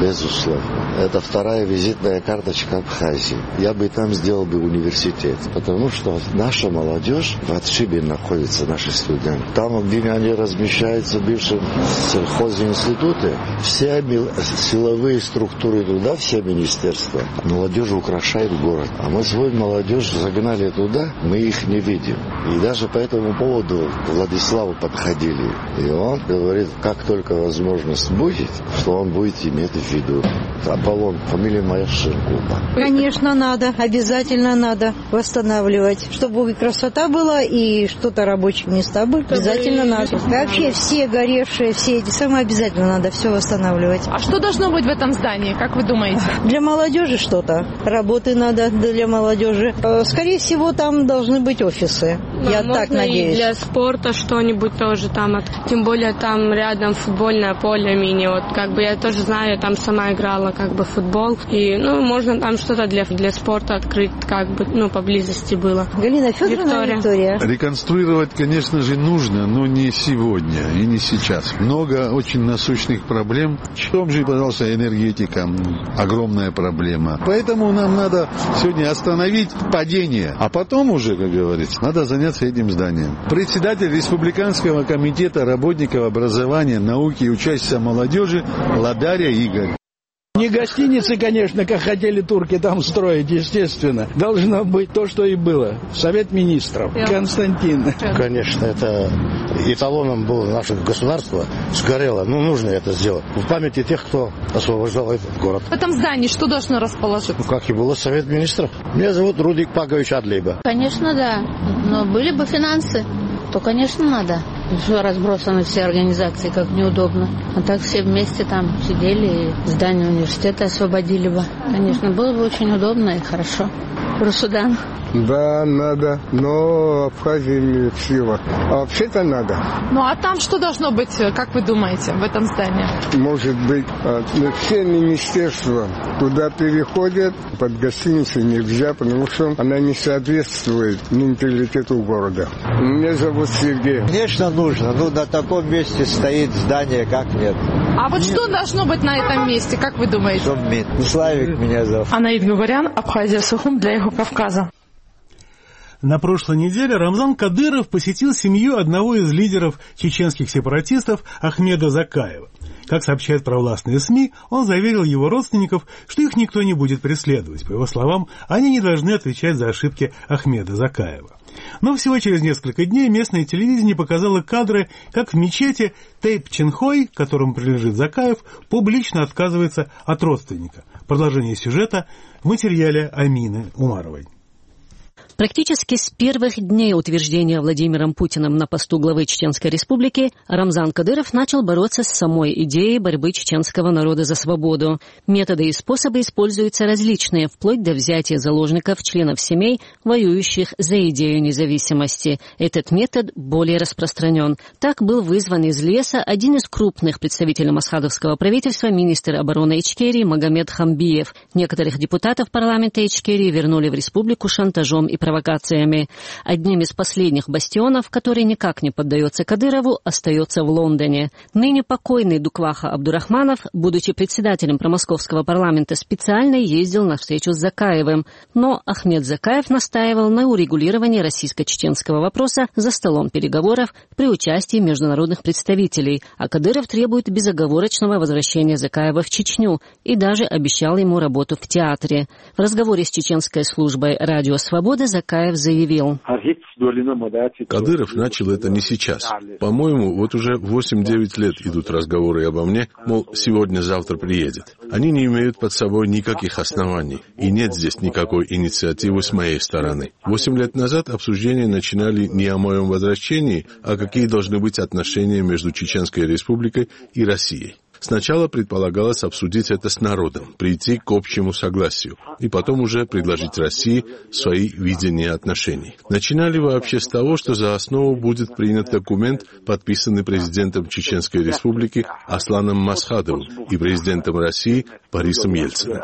безусловно. Это вторая визитная карточка Абхазии. Я бы там сделал бы университет, потому что наша молодежь в Атшибе находится, наши студенты. Там, где они размещаются в бывшем сельхозинституте, все силовые структуры туда, все министерства, молодежь украшает город. А мы свою молодежь загнали туда, мы их не видим. И даже по этому поводу к Владиславу подходили. И он говорит, как только возможность будет, что он будет иметь в виду. Аполлон, фамилия моя Ширкова. Конечно, надо, обязательно надо восстанавливать, чтобы и красота была, и что-то рабочие места были. Обязательно надо. Вообще все горевшие, все эти самые обязательно надо все восстанавливать. А что должно быть в этом здании, как вы думаете? Для молодежи что-то. Работы надо для молодежи. Скорее всего, там должны быть офисы. Я так надеюсь. И для спорта что-нибудь тоже там. Тем более там рядом футбольное поле мини. Вот как бы я тоже знаю, я там сама играла как бы в футбол. И можно там что-то для спорта открыть, как бы, поблизости было. Галина Федоровна, Виктория. Реконструировать, конечно же, нужно, но не сегодня и не сейчас. Много очень насущных проблем. В том же, пожалуйста, энергетика. Огромная проблема. Поэтому нам надо сегодня остановить падение, а потом уже, как говорится, надо заняться этим зданием. Председатель Республиканского комитета работников образования, науки и учащихся молодежи Ладаря Игорь. Не гостиницы, конечно, как хотели турки там строить, естественно. Должно быть то, что и было. Совет министров. Константин. Конечно, это эталоном было наше государство. Сгорело. Нужно это сделать. В памяти тех, кто освобождал этот город. В этом здании что должно расположиться? Как и было Совет министров. Меня зовут Рудик Пагович Адлейба. Конечно, да. Но были бы финансы, то, конечно, надо. Разбросаны все организации, как неудобно. А так все вместе там сидели и здание университета освободили бы. Конечно, было бы очень удобно и хорошо. Русудан. Да, надо, но Абхазия имеет силу. А вообще-то надо. А там что должно быть, как вы думаете, в этом здании? Может быть, все министерства туда переходят, под гостиницей нельзя, потому что она не соответствует менталитету города. Меня зовут Сергей. Конечно, нужно. На таком месте стоит здание, как нет. А вот что должно быть на этом месте, как вы думаете? Славик меня зовут. Анаид Гугарян, Абхазия Сухум для Кавказа. На прошлой неделе Рамзан Кадыров посетил семью одного из лидеров чеченских сепаратистов Ахмеда Закаева. Как сообщают провластные СМИ, он заверил его родственников, что их никто не будет преследовать. По его словам, они не должны отвечать за ошибки Ахмеда Закаева. Но всего через несколько дней местное телевидение показало кадры, как в мечети Тейп Ченхой, которому принадлежит Закаев, публично отказывается от родственника. Продолжение сюжета в материале Амины Умаровой. Практически с первых дней утверждения Владимиром Путиным на посту главы Чеченской Республики Рамзан Кадыров начал бороться с самой идеей борьбы чеченского народа за свободу. Методы и способы используются различные, вплоть до взятия заложников членов семей, воюющих за идею независимости. Этот метод более распространен. Так был вызван из леса один из крупных представителей масхадовского правительства, министр обороны Ичкерии Магомед Хамбиев. Некоторых депутатов парламента Ичкерии вернули в республику шантажом и провокациями. Одним из последних бастионов, который никак не поддается Кадырову, остается в Лондоне. Ныне покойный Дукваха Абдурахманов, будучи председателем промосковского парламента, специально ездил на встречу с Закаевым. Но Ахмед Закаев настаивал на урегулировании российско-чеченского вопроса за столом переговоров при участии международных представителей, а Кадыров требует безоговорочного возвращения Закаева в Чечню и даже обещал ему работу в театре. В разговоре с чеченской службой «Радио Свобода» Закаев заявил: Кадыров начал это не сейчас. По-моему, вот уже 8-9 лет идут разговоры обо мне, мол, сегодня-завтра приедет. Они не имеют под собой никаких оснований, и нет здесь никакой инициативы с моей стороны. 8 лет назад обсуждения начинали не о моем возвращении, а какие должны быть отношения между Чеченской Республикой и Россией. Сначала предполагалось обсудить это с народом, прийти к общему согласию, и потом уже предложить России свои видения отношений. Начинали вообще с того, что за основу будет принят документ, подписанный президентом Чеченской Республики Асланом Масхадовым и президентом России Борисом Ельциным.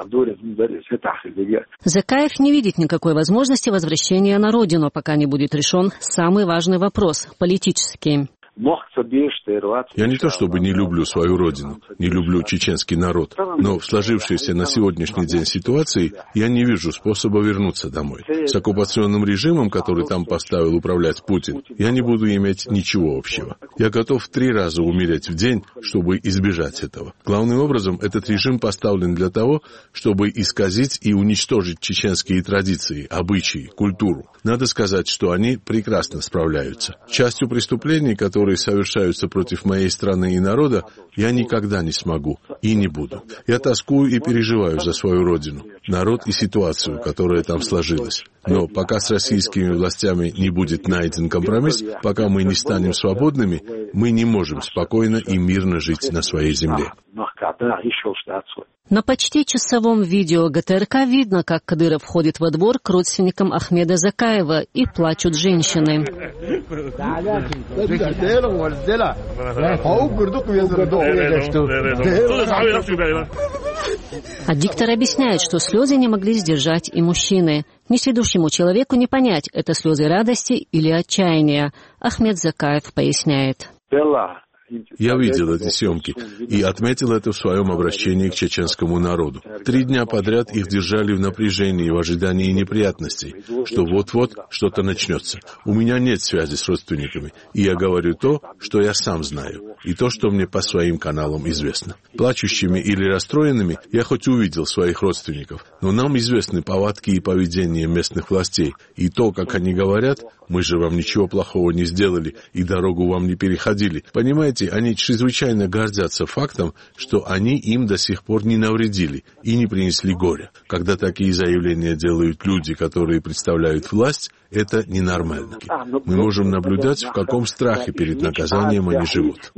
Закаев не видит никакой возможности возвращения на родину, пока не будет решен самый важный вопрос – политический. Я не то чтобы не люблю свою родину, не люблю чеченский народ, но в сложившейся на сегодняшний день ситуации я не вижу способа вернуться домой. С оккупационным режимом, который там поставил управлять Путин, я не буду иметь ничего общего. Я готов 3 раза умереть в день, чтобы избежать этого. Главным образом, этот режим поставлен для того, чтобы исказить и уничтожить чеченские традиции, обычаи, культуру. Надо сказать, что они прекрасно справляются. Частью преступлений, которые совершаются против моей страны и народа, я никогда не смогу и не буду. Я тоскую и переживаю за свою родину, народ и ситуацию, которая там сложилась. Но пока с российскими властями не будет найден компромисс, пока мы не станем свободными, мы не можем спокойно и мирно жить на своей земле. На почти часовом видео ГТРК видно, как Кадыров входит во двор к родственникам Ахмеда Закаева, и плачут женщины. А диктор объясняет, что слезы не могли сдержать и мужчины. Несведущему человеку не понять, это слезы радости или отчаяния. Ахмед Закаев поясняет. Я видел эти съемки и отметил это в своем обращении к чеченскому народу. 3 дня подряд их держали в напряжении, в ожидании неприятностей, что вот-вот что-то начнется. У меня нет связи с родственниками, и я говорю то, что я сам знаю, и то, что мне по своим каналам известно. Плачущими или расстроенными я хоть увидел своих родственников, но нам известны повадки и поведение местных властей, и то, как они говорят: мы же вам ничего плохого не сделали и дорогу вам не переходили. Понимаете, они чрезвычайно гордятся фактом, что они им до сих пор не навредили и не принесли горя. Когда такие заявления делают люди, которые представляют власть, это ненормально. Мы можем наблюдать, в каком страхе перед наказанием они живут.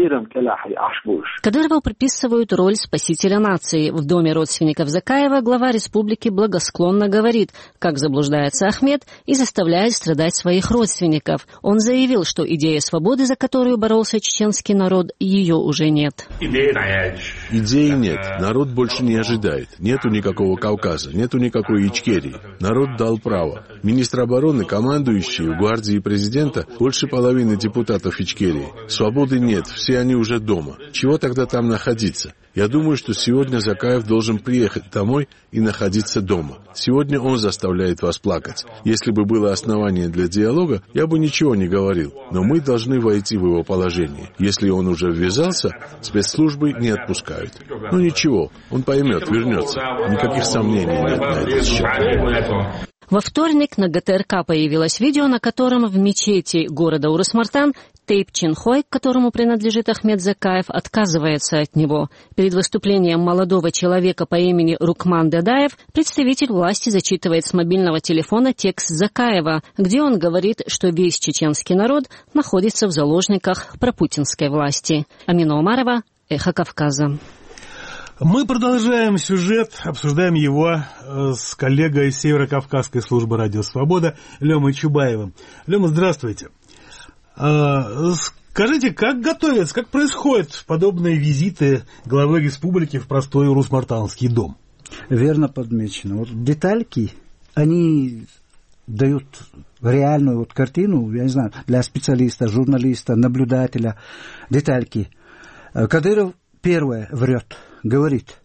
Кадырову приписывают роль спасителя нации. В доме родственников Закаева глава республики благосклонно говорит, как заблуждается Ахмед и заставляет страдать своих родственников. Он заявил, что идея свободы, за которую боролся чеченский народ, ее уже нет. Идеи нет. Народ больше не ожидает. Нету никакого Кавказа, нету никакой Ичкерии. Народ дал право. Министр обороны, командующие в гвардии президента, больше половины депутатов Ичкерии. Свободы нет, все они уже дома. Чего тогда там находиться? Я думаю, что сегодня Закаев должен приехать домой и находиться дома. Сегодня он заставляет вас плакать. Если бы было основание для диалога, я бы ничего не говорил. Но мы должны войти в его положение. Если он уже ввязался, спецслужбы не отпускают. Ну ничего, он поймет, вернется. Никаких сомнений нет на этот счет. Во вторник на ГТРК появилось видео, на котором в мечети города Урус-Мартан Тейп Чинхой, к которому принадлежит Ахмед Закаев, отказывается от него. Перед выступлением молодого человека по имени Рукман Дадаев представитель власти зачитывает с мобильного телефона текст Закаева, где он говорит, что весь чеченский народ находится в заложниках пропутинской власти. Амина Умарова, Эхо Кавказа. Мы продолжаем сюжет, обсуждаем его с коллегой Северо-Кавказской службы «Радио Свобода» Лёмой Чубаевым. Лёма, здравствуйте. Скажите, как готовятся, как происходят подобные визиты главы республики в простой Урус-Мартанский дом? Верно подмечено. Вот детальки, они дают реальную картину, я не знаю, для специалиста, журналиста, наблюдателя, детальки. Кадыров первое врет. Говорит,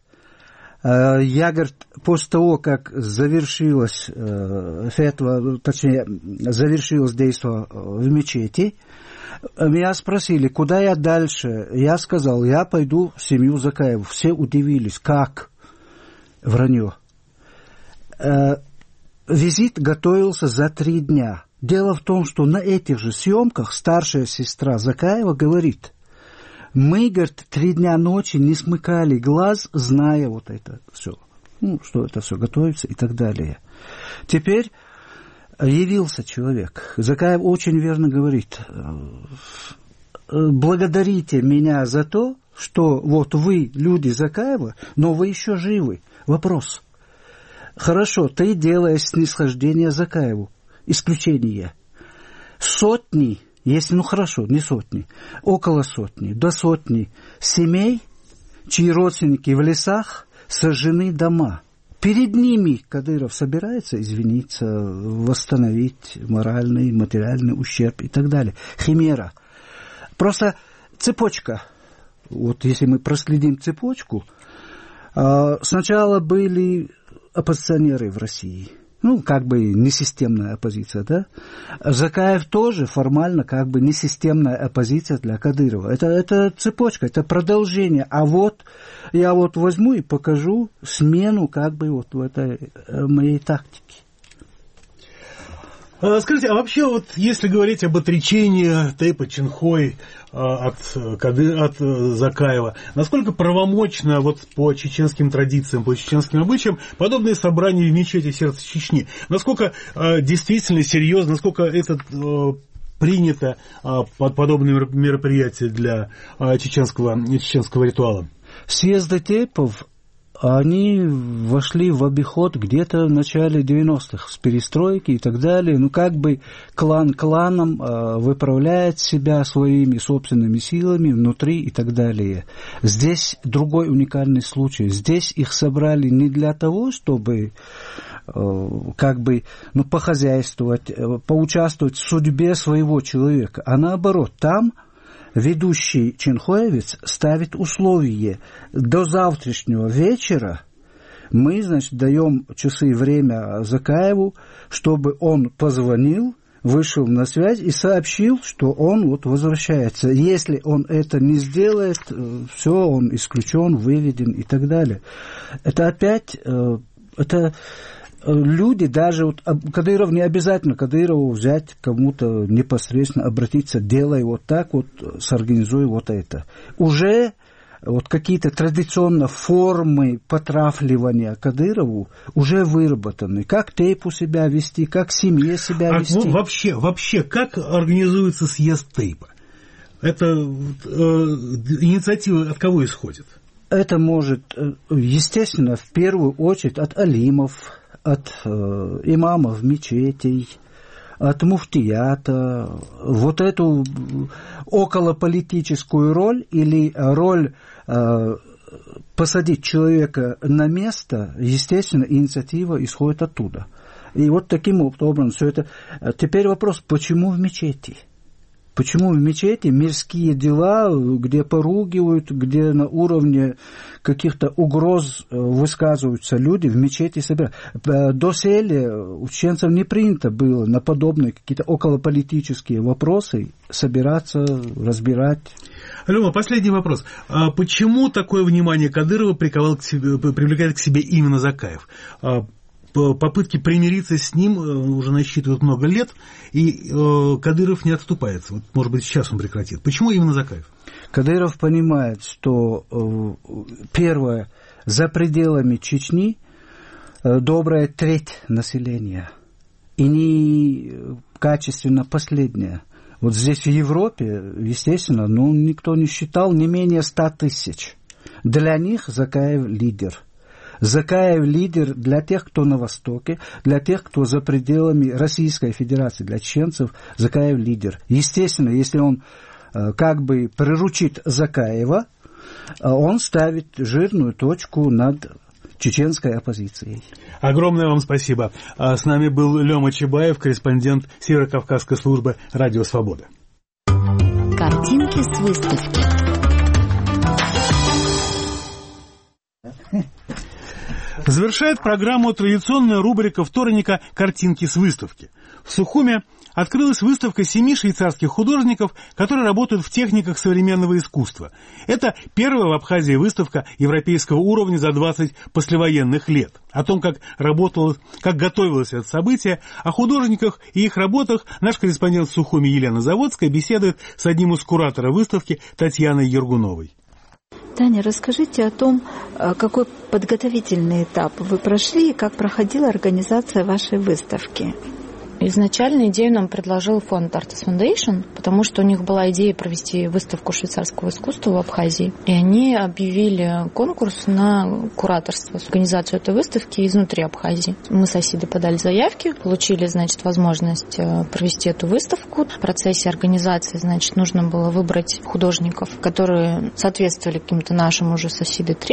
я, говорит, после того, как завершилось фетва, точнее, завершилось действо в мечети, меня спросили, куда я дальше. Я сказал, я пойду в семью Закаеву. Все удивились, как? Вранье. Визит готовился за 3 дня. Дело в том, что на этих же съемках старшая сестра Закаева говорит, мы, говорит, 3 дня ночи не смыкали глаз, зная вот это все, что это все готовится и так далее. Теперь явился человек. Закаев очень верно говорит, благодарите меня за то, что вот вы люди Закаева, но вы еще живы. Вопрос. Хорошо, ты делаешь снисхождение Закаеву. Исключение. Сотни, если, ну хорошо, не сотни, около сотни, до сотни семей, чьи родственники в лесах, сожжены дома. Перед ними Кадыров собирается извиниться, восстановить моральный, материальный ущерб и так далее. Химера. Просто цепочка. Вот если мы проследим цепочку, сначала были оппозиционеры в России. Ну, как бы несистемная оппозиция, да? Закаев тоже формально как бы несистемная оппозиция для Кадырова. Это цепочка, это продолжение. А вот я вот возьму и покажу смену как бы вот в этой моей тактике. Скажите, а вообще вот если говорить об отречении Тейпа Ченхой от Закаева, насколько правомочно вот по чеченским традициям, по чеченским обычаям подобные собрания в мечети сердца Чечни? Насколько действительно серьезно, насколько это принято под подобные мероприятия для чеченского ритуала? Съезды Тейпов, они вошли в обиход где-то в начале 90-х с перестройки и так далее. Ну, как бы клан кланом выправляет себя своими собственными силами внутри и так далее. Здесь другой уникальный случай. Здесь их собрали не для того, чтобы как бы, ну, похозяйствовать, поучаствовать в судьбе своего человека, а наоборот, там ведущий ченхоевец ставит условие: до завтрашнего вечера мы, значит, даем часы и время Закаеву, чтобы он позвонил, вышел на связь и сообщил, что он вот возвращается. Если он это не сделает, все, он исключен, выведен и так далее. Это опять, это люди, даже вот, Кадыров не обязательно Кадырову взять кому-то непосредственно обратиться, делай вот так вот, сорганизуй вот это. Уже вот какие-то традиционные формы потрафливания Кадырову уже выработаны. Как Тейпу себя вести, как семье себя вести. Ну, вообще, как организуется съезд Тейпа? Это инициатива от кого исходит? Это может, естественно, в первую очередь от алимов, от имамов мечетей, от муфтията. Вот эту околополитическую роль или роль посадить человека на место, естественно, инициатива исходит оттуда. И вот таким образом все это. Теперь вопрос, почему в мечети? Почему в мечети мирские дела, где поругивают, где на уровне каких-то угроз высказываются люди, в мечети собирают? Доселе у чеченцев не принято было на подобные какие-то околополитические вопросы собираться, разбирать. Лёма, последний вопрос. Почему такое внимание Кадырова привлекает к себе именно Закаев? Попытки примириться с ним уже насчитывают много лет, и Кадыров не отступается. Вот, может быть, сейчас он прекратит. Почему именно Закаев? Кадыров понимает, что первое, за пределами Чечни добрая треть населения, и не качественно последняя. Вот здесь в Европе, естественно, никто не считал не менее 100 тысяч. Для них Закаев лидер. Закаев лидер для тех, кто на Востоке, для тех, кто за пределами Российской Федерации, для чеченцев Закаев лидер. Естественно, если он как бы приручит Закаева, он ставит жирную точку над чеченской оппозицией. Огромное вам спасибо. С нами был Лёма Чебаев, корреспондент Северо-Кавказской службы «Радио Свобода». Картинки с выставки. Завершает программу традиционная рубрика вторника «Картинки с выставки». В Сухуме открылась выставка 7 швейцарских художников, которые работают в техниках современного искусства. Это первая в Абхазии выставка европейского уровня за 20 послевоенных лет. О том, как готовилось это событие, о художниках и их работах наш корреспондент в Сухуме Елена Заводская беседует с одним из кураторов выставки Татьяной Ергуновой. Таня, расскажите о том, какой подготовительный этап вы прошли и как проходила организация вашей выставки. Изначально идею нам предложил фонд Artist Foundation, потому что у них была идея провести выставку швейцарского искусства в Абхазии. И они объявили конкурс на кураторство, организацию этой выставки изнутри Абхазии. Мы с Асидой подали заявки, получили, возможность провести эту выставку. В процессе организации, нужно было выбрать художников, которые соответствовали каким-то нашим уже с Асидой требованиям.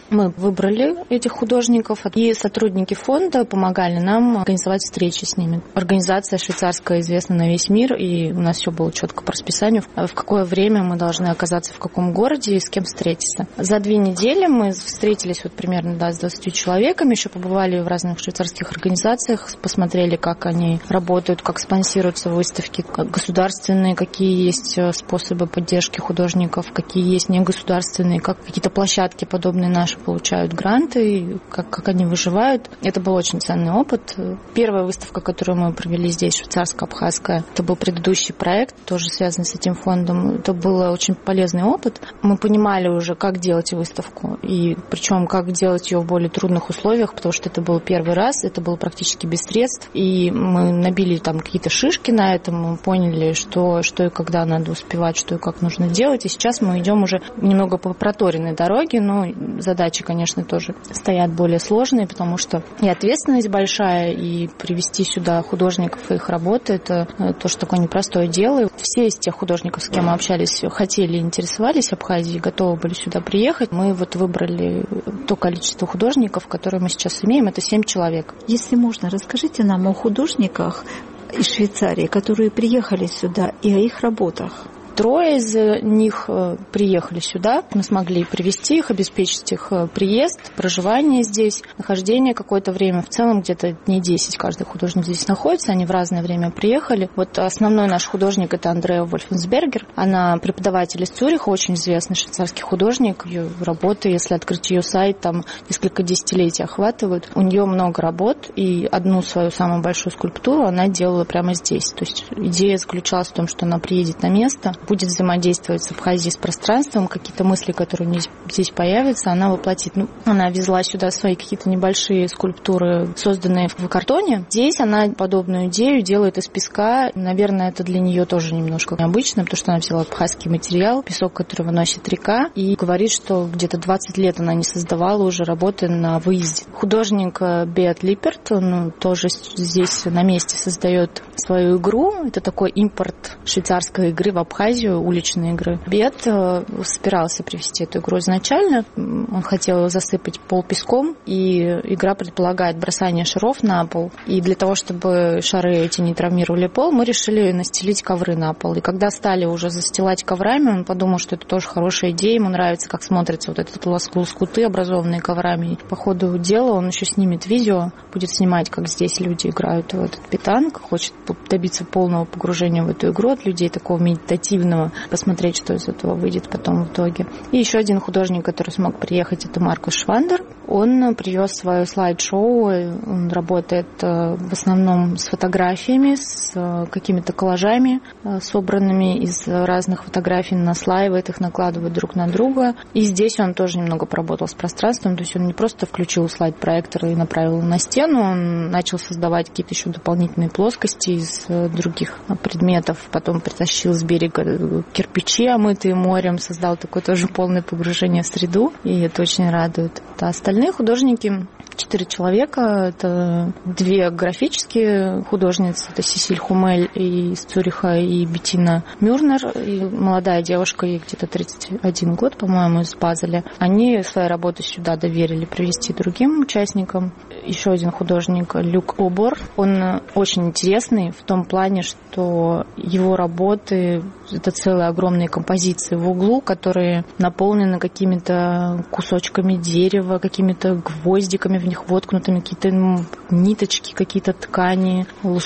Мы выбрали этих художников, и сотрудники фонда помогали нам организовать встречи с ними. Организация швейцарская известна на весь мир, и у нас все было четко по расписанию, в какое время мы должны оказаться в каком городе и с кем встретиться. За 2 недели мы встретились примерно с 20 человеками, еще побывали в разных швейцарских организациях, посмотрели, как они работают, как спонсируются выставки, как государственные, какие есть способы поддержки художников, какие есть негосударственные, как какие-то площадки, подобные наши, получают гранты, как они выживают. Это был очень ценный опыт. Первая выставка, которую мы провели здесь, швейцарско-абхазская, это был предыдущий проект, тоже связанный с этим фондом. Это был очень полезный опыт. Мы понимали уже, как делать выставку, и причем как делать ее в более трудных условиях, потому что это был первый раз, это было практически без средств, и мы набили там какие-то шишки на этом, мы поняли, что и когда надо успевать, что и как нужно делать, и сейчас мы идем уже немного по проторенной дороге, но задачи, конечно, тоже стоят более сложные, потому что и ответственность большая, и привести сюда художников и их работы, это тоже такое непростое дело. Все из тех художников, с кем мы общались, хотели, интересовались Абхазией, готовы были сюда приехать. Мы выбрали то количество художников, которые мы сейчас имеем, это 7 человек. Если можно, расскажите нам о художниках из Швейцарии, которые приехали сюда, и о их работах. 3 из них приехали сюда. Мы смогли привезти их, обеспечить их приезд, проживание здесь, нахождение какое-то время. В целом где-то дней 10 каждый художник здесь находится. Они в разное время приехали. Основной наш художник — это Андреа Вольфенсбергер. Она преподаватель из Цюриха, очень известный швейцарский художник. Ее работы, если открыть ее сайт, там несколько десятилетий охватывают. У нее много работ, и одну свою самую большую скульптуру она делала прямо здесь. То есть идея заключалась в том, что она приедет на место, будет взаимодействовать с Абхазией, с пространством, какие-то мысли, которые у нее здесь появятся, она воплотит. Она везла сюда свои какие-то небольшие скульптуры, созданные в картоне. Здесь она подобную идею делает из песка. Наверное, это для нее тоже немножко необычно, потому что она взяла абхазский материал, песок, который выносит река, и говорит, что где-то 20 лет она не создавала уже работы на выезде. Художник Беат Липерт, он тоже здесь на месте создает свою игру. Это такой импорт швейцарской игры в Абхазию, уличные игры. Бет собирался привезти эту игру изначально. Он хотел засыпать пол песком, и игра предполагает бросание шаров на пол. И для того, чтобы шары эти не травмировали пол, мы решили настелить ковры на пол. И когда стали уже застилать коврами, он подумал, что это тоже хорошая идея. Ему нравится, как смотрятся этот лоскуты, образованные коврами. И по ходу дела он еще снимет видео, будет снимать, как здесь люди играют в этот питанг, хочет добиться полного погружения в эту игру от людей, такого медитативного, посмотреть, что из этого выйдет потом в итоге. И еще один художник, который смог приехать, это Маркус Швандер. Он привез свое слайд-шоу, он работает в основном с фотографиями, с какими-то коллажами, собранными из разных фотографий, наслаивает их, накладывает друг на друга. И здесь он тоже немного поработал с пространством, то есть он не просто включил слайд-проектор и направил на стену, он начал создавать какие-то еще дополнительные плоскости из других предметов, потом притащил с берега кирпичи, омытые морем, создал такое тоже полное погружение в среду, и это очень радует. А остальные художники, 4 человека, это 2 графические художницы, это Сесиль Хумель из Цюриха и Беттина Мюрнер, и молодая девушка, ей где-то 31 год, по-моему, из Базеля. Они свои работы сюда доверили привезти другим участникам. Еще один художник, Люк Обор, он очень интересный в том плане, что его работы — это целые огромные композиции в углу, которые наполнены какими-то кусочками дерева, какими-то гвоздиками в них воткнутыми, какие-то ниточки, какие-то ткани,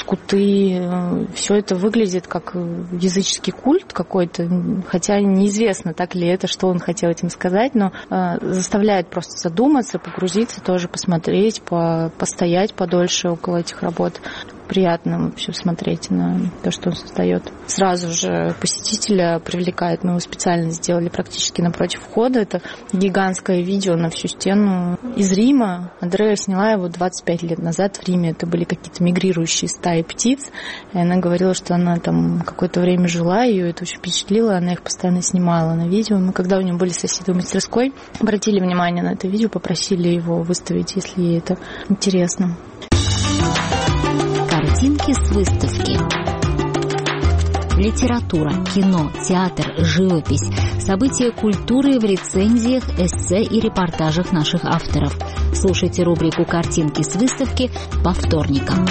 лоскуты. Все это выглядит как языческий культ какой-то, хотя неизвестно, так ли это, что он хотел этим сказать, но заставляет просто задуматься, погрузиться тоже, посмотреть, постоять подольше около этих работ. Приятно вообще смотреть на то, что он создает. Сразу же посетителя привлекает. Мы его специально сделали практически напротив входа. Это гигантское видео на всю стену из Рима. Андреа сняла его 25 лет назад в Риме. Это были какие-то мигрирующие стаи птиц. И она говорила, что она там какое-то время жила, ее это очень впечатлило. Она их постоянно снимала на видео. Мы, когда у нее были соседи в мастерской, обратили внимание на это видео, попросили его выставить, если ей это интересно. Картинки с выставки. литература, кино, театр, живопись, события культуры в рецензиях, эссе и репортажах наших авторов. Слушайте рубрику «Картинки с выставки» по вторникам.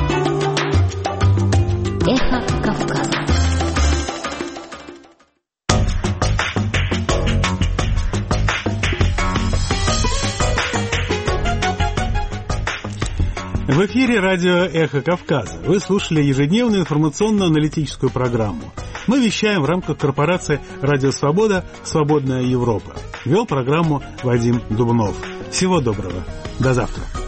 Эхо Кавказа. В эфире радио «Эхо Кавказа». Вы слушали ежедневную информационно-аналитическую программу. Мы вещаем в рамках корпорации «Радио Свобода. Свободная Европа». Вел программу Вадим Дубнов. Всего доброго. До завтра.